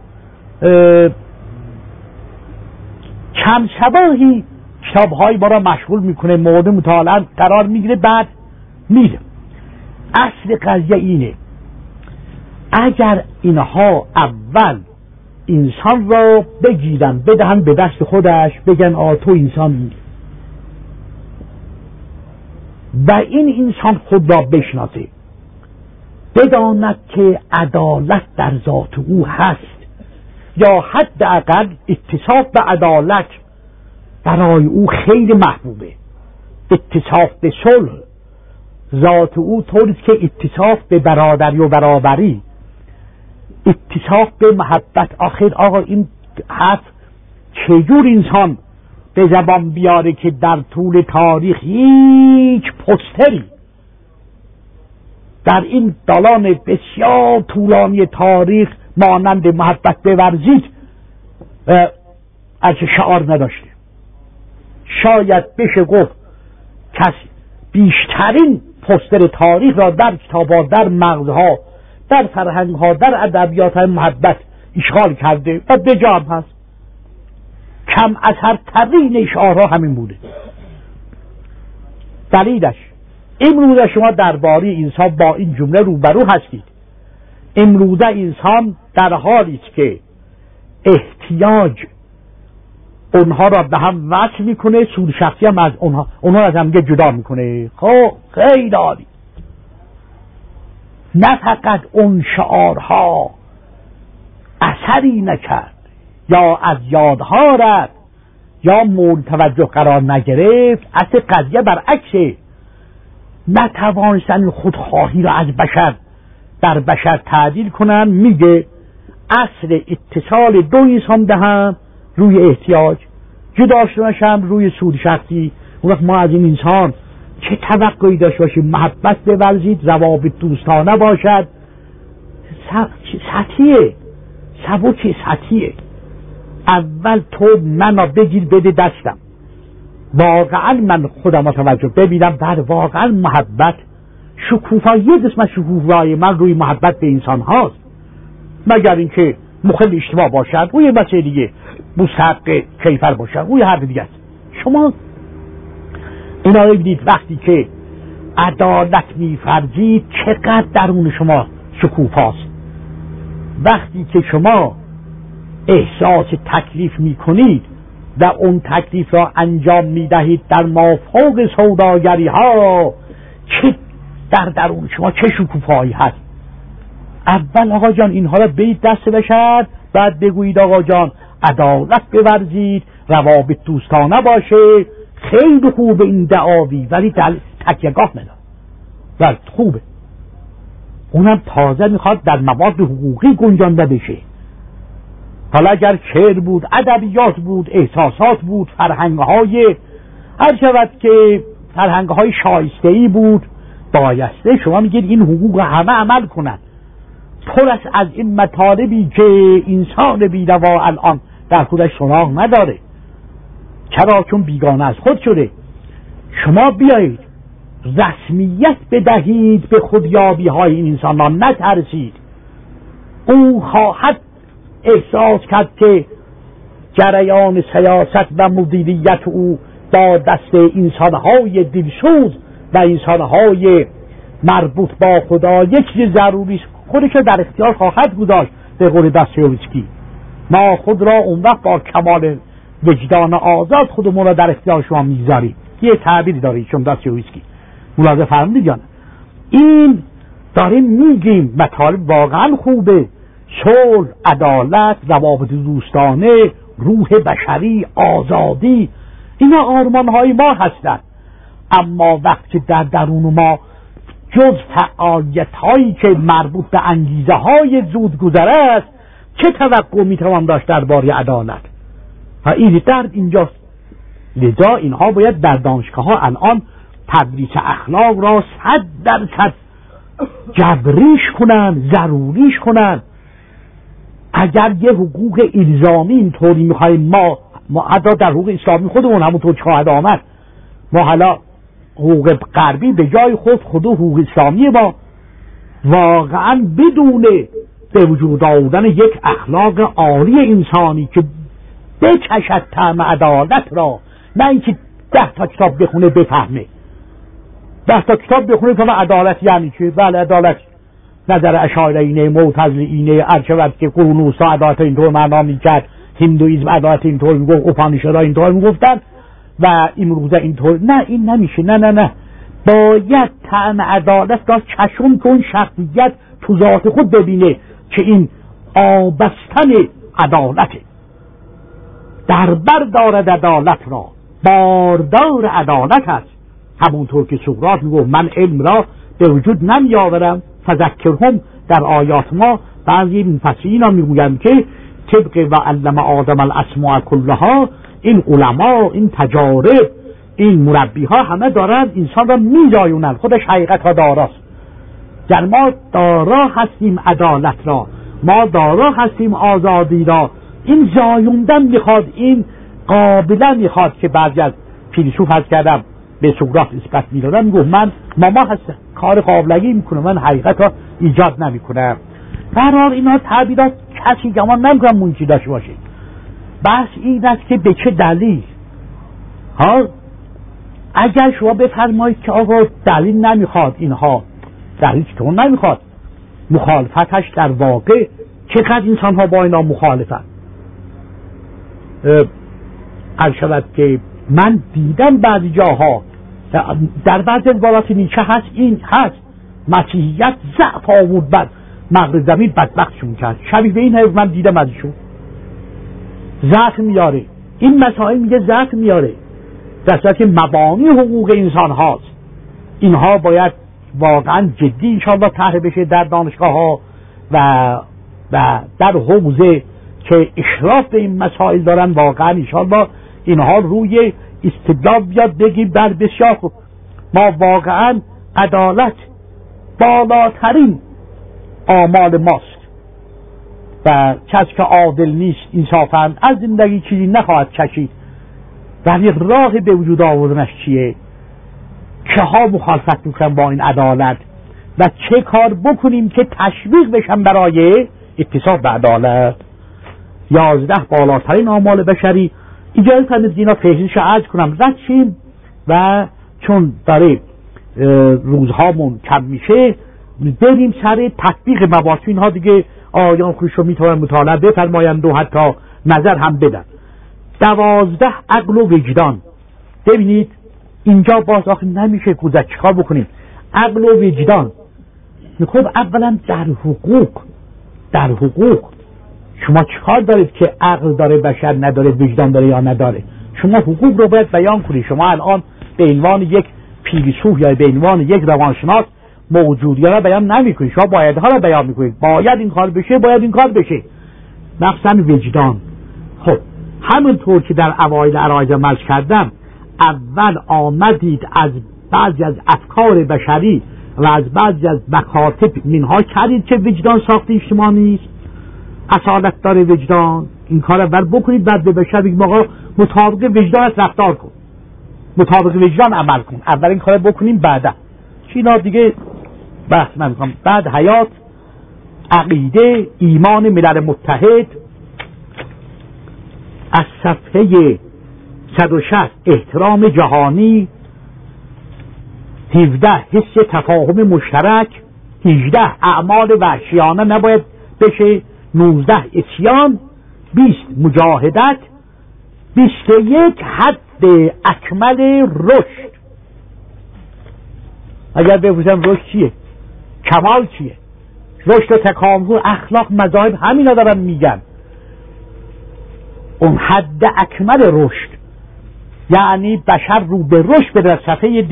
کم شباهی کتاب‌های ما را مشغول میکنه، مورد مطالعه قرار میگیره، بعد میره. اصل قضیه اینه اگر اینها اول انسان را بگیرن بدهن به دست خودش، بگن تو انسان، و این انسان خود را بشناسه، بداند که عدالت در ذات او هست، یا حداقل اتصاف به عدالت برای او خیلی محبوبه، اتصاف به صلح ذات او طوریست که اتصاف به برادری و برابری، اتصاف به محبت. آقا این هست چجور انسان به زبان بیاره که در طول تاریخ هیچ پستری در این دالان بسیار طولانی تاریخ مانند محبت بورزید از شعار نداشته. شاید بشه گفت کسی بیشترین پستر تاریخ را در کتاب‌ها، در مغزها، در فرهنگ‌ها، در ادبیات محبت اشغال کرده و بجا هم هست. کم اثرترین شعارها همین بوده. دلیلش امروز شما درباره انسان با این جمله روبرو هستید. امروز انسان در حالی است که احتیاج اونها را به هم وصل میکنه، سود شخصی هم از اونها از هم جدا میکنه. خب خیلی عالی. نه فقط اون شعارها اثری نکرد یا از یادها رد یا مورد توجه قرار نگرفت، اصل قضیه برعکسه. نتوانستن خودخواهی را از بشر در بشر تعدیل کنن. میگه اصل اتصال دو انسان به هم روی احتیاج، جدا شدنش هم روی سود شخصی. اون وقت ما از این انسان چه توقعی داشته باشیم؟ محبت بورزید، روابط دوستانه باشد. سطحیه، سبک سطحیه. اول تو منو بگیر بده دستم، واقعا من خودم متوجه ببینم، بعد واقعا محبت شکوفا یه قسمت شکوفای من روی محبت به انسان هاست، مگر اینکه مخل اجتماع باشد و یه مسئله دیگه مستحق کیفر باشد و یه حرف دیگه است. شما اینا رو ببینید وقتی که عدالت می‌فرزید چقدر درون شما شکوفاست. وقتی که شما احساس تکلیف می‌کنید و اون تکلیف را انجام می‌دهید در مافوق سوداگری ها، چه در درون شما چه شکوفایی هست. اول آقا جان اینها را برید دست بشد، بعد بگویید آقا جان عدالت بورزید، روابط دوستانه باشه. خیلی خوبه این دعاوی، ولی تکیه‌گاه نداره. ولی خوبه، اونم تازه میخواد در مواد حقوقی گنجانده بشه. حالا اگر شعر بود، ادبیات بود، احساسات بود، فرهنگ‌های هر شود که فرهنگ‌های شایسته‌ای بود، بایسته شما میگید این حقوق همه عمل کنن. پر از این مطالبی که انسان بی‌نوا الان در خودش سراغ نداره. چرا؟ چون بیگانه از خود شده. شما بیایید رسمیت بدهید به خودیابی های این انسانان، نترسید. او خواهد احساس کرد که جریان سیاست و مدیریت او با دست انسانهای دلسوز و انسانهای مربوط با خدا یک چیز ضروری است، خودش در اختیار خواهد گذاشت. به قول داستایوفسکی ما خود را اون وقت با کمال وجدان آزاد خودمون را در اختیار شما میذاریم. یه تعبیری داره چون داستایوفسکی ملاحظه فرمودید جان. این داریم میگیم مطالب واقعا خوبه، صلح، عدالت، روابط دوستانه، روح بشری، آزادی، اینا آرمانهای ما هستند. اما وقتی در درون ما جز فعالیت هایی که مربوط به انگیزه های زود گذره است، چه توقع میتوان داشت درباره عدالت؟ این درد اینجاست. لذا اینها باید در دانشگاه ها الان تدریس اخلاق را 100% جبریش کنن، ضروریش کنن. اگر یه حقوق الزامی اینطوری میخوایم ما حتی در حقوق اسلامی خودمون همونطور که خواهد آمد، ما حالا حقوق غربی به جای خود حقوق اسلامی ما واقعا بدون به وجود آوردن یک اخلاق عالی انسانی که بچشد طعم عدالت را، نه اینکه 10 تا کتاب بخونه بفهمه. 10 تا کتاب بخونه که عدالت یعنی چه؟ بله عدالت نظر اشاعره اینه، معتزله اینه، ارشد که قرون وسطی عدالت اینطور معنا میکرد، هندویسم عدالت اینطور میگفت، اپانیشادها اینطور میگفتن و امروزه اینطور. نه این نمیشه. نه باید طعم عدالت را چشم که اون شخصیت تو ذات خود ببینه که این آبستن عدالته، در بر دارد عدالت را، باردار عدالت است. همونطور که سقراط میگفت من علم را به وجود نمی آورم، فذکرهم در آیات ما بعضی مفسرین ها میگویند که طبق و علم آدم الاسماء کلها، این علما، این تجارب، این مربی ها همه دارن انسان را میزایونن، خودش حقیقت ها داراست. در ما دارا هستیم عدالت را، ما دارا هستیم آزادی را. این زایوندن میخواد، این قابلا میخواد که بعضی از فیلسوف هست کردم به سقراط نسبت میدادن، میگفت من ماما هستم، کار قابلگی میکنم، من حقیقت را ایجاد نمیکنم. قرار اینا تعبیرات کسی گمان نمیکنم منچی داشته باشه. بحث این است که به چه دلیل ها. اگر شما بفرمایید که آقا دلیل نمیخواد، اینها دلیل چطور نمیخواد؟ مخالفتش در واقع چقدر انسان ها با اینا مخالفن. عرض شود که من دیدم بعضی جاها در بعضی عبارات نیچه هست، این هست مسیحیت ضعف آورد بر مغرب زمین بدبختشون کرد. شبیه به این من دیدم ازشون ضعف میاره، این مسائل میگه ضعف میاره، در صورتی که مبانی حقوق انسان هاست. اینها باید واقعا جدی انشاءالله طرح بشه در دانشگاه ها و در حوزه که اشراف به این مسائل دارن، واقعا انشاءالله اینها روی استدلال بیاد بگیم بر بسیار خوب. ما واقعا عدالت بالاترین آمال ماست و کسی که عادل نیست انصافاً از زندگی چیزی نخواهد چشید. ولی راه به وجود آوردنش چیه؟ که ها مخالفت میکنن با این عدالت و چه کار بکنیم که تشویق بشن برای اتصال به عدالت. 11 بالاترین آمال بشری. اجازه کنید اینا فهرستش عرض کنم رد شیم و چون داره روزهامون کم میشه بریم سر تطبیق مباحث. اینها دیگه آیان خودش رو میتونن مطالعه بفرمایند و حتی نظر هم بدن. 12 عقل و وجدان. ببینید اینجا باز آخه نمیشه گذشت، چیکار بکنیم؟ عقل و وجدان. خب اولا در حقوق شما چیکار دارید که عقل داره بشر نداره، وجدان داره یا نداره؟ شما حقوق رو باید بیان کنید. شما الان به عنوان یک فیلسوف یا به عنوان یک روانشناس موجودیت را بیان نمی‌کنید، شما بایدها را بیان می‌کنید. باید این کار بشه، باید این کار بشه. مثلا وجدان. خب همونطور که در اوایل عرایض عرض کردم، اول آمدید از بعضی از افکار بشری و از بعضی از مکاتب منها کردید که وجدان ساخت اجتماعی نیست، اصالت داره وجدان. این کار اول بکنید، بعد به بشر بگید آقا مطابق وجدانت رفتار کن، مطابق وجدان عمل کن. اول این کار بکنیم، بعدا چینا دیگه بحث نمی‌کنم. بعد حیات، عقیده، ایمان ملل متحد، از صفحه 160 احترام جهانی، 17 حس تفاهم مشترک، 18 اعمال وحشیانه نباید بشه، 19 اسیان، 20 مجاهدت، 21 حد اکمل رشد. اگر بپرسم رشد چیه؟ کمال چیه؟ رشد و تکامل، اخلاق، مذاهب همینا دارن میگن. اون حد اکمل رشد یعنی بشر رو به رشد بره. صفحه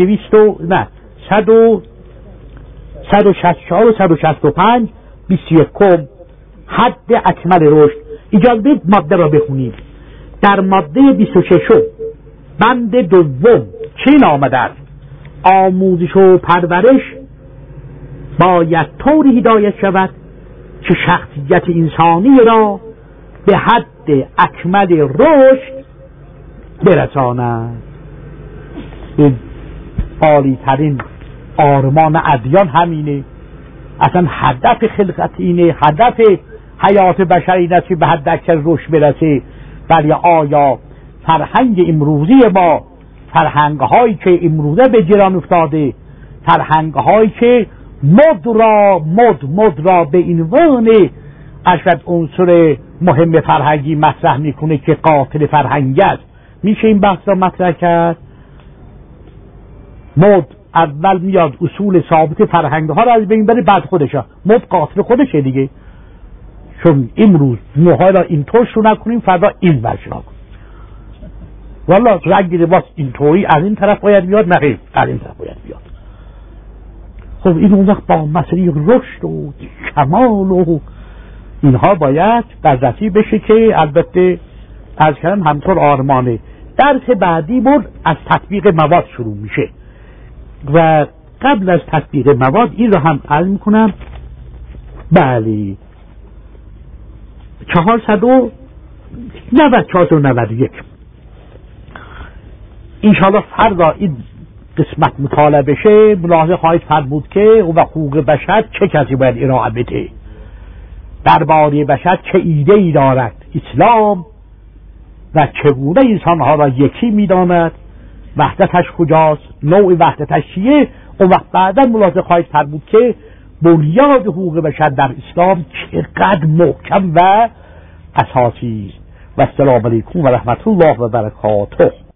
164 و 165 21 حد اکمل رشد. ایجاد بید ماده را بخونیم. در ماده 26 بند دوم چین آمده است؟ آموزش و پرورش باید طوری هدایت شود که شخصیت انسانی را به حد اکمل رشد برساند. این عالی ترین آرمان ادیان همینه. اصلا هدف خلقت اینه، هدف حیات بشر اینه که به حد اکمل رشد برسه. ولی آیا فرهنگ امروزی ما، فرهنگ هایی که امروزه به جران افتاده، فرهنگ هایی که مد را به عنوان اشد عنصر مهم فرهنگی مطرح میکنه که قاتل فرهنگی است، میشه این بحث را مطرح کرد؟ مد اول میاد اصول ثابت فرهنگ ها را از بین بره، بعد خودشه. مد قاتل خودشه دیگه، چون امروز موهای را اینطور شو نکنیم، فردا این ورشو نکنیم. والا رنگ لباس اینطوری از این طرف باید بیاد، نه از این طرف باید بیاد. خب این اون وقت با مسئله رشد و کمال و اینها باید بررسی بشه که البته از کردم همطور آرمانه. درس بعدی بود از تطبیق مواد شروع میشه و قبل از تطبیق مواد این رو هم عرض میکنم. بله 491 انشاءالله فردا این قسمت مطالعه بشه. ملاحظه خواهید فرمود که و حقوق بشر چه کسی باید ارائه بده، درباره بشر چه ایده ای دارد اسلام و چگونه انسانها را یکی میداند، وحدتش کجاست، نوع وحدتش چیه. اون وقت بعدا ملاحظه خواهید فرمود که بنیاد حقوق بشر در اسلام چقدر محکم و اساسی است. و السلام علیکم و رحمت الله و برکاته.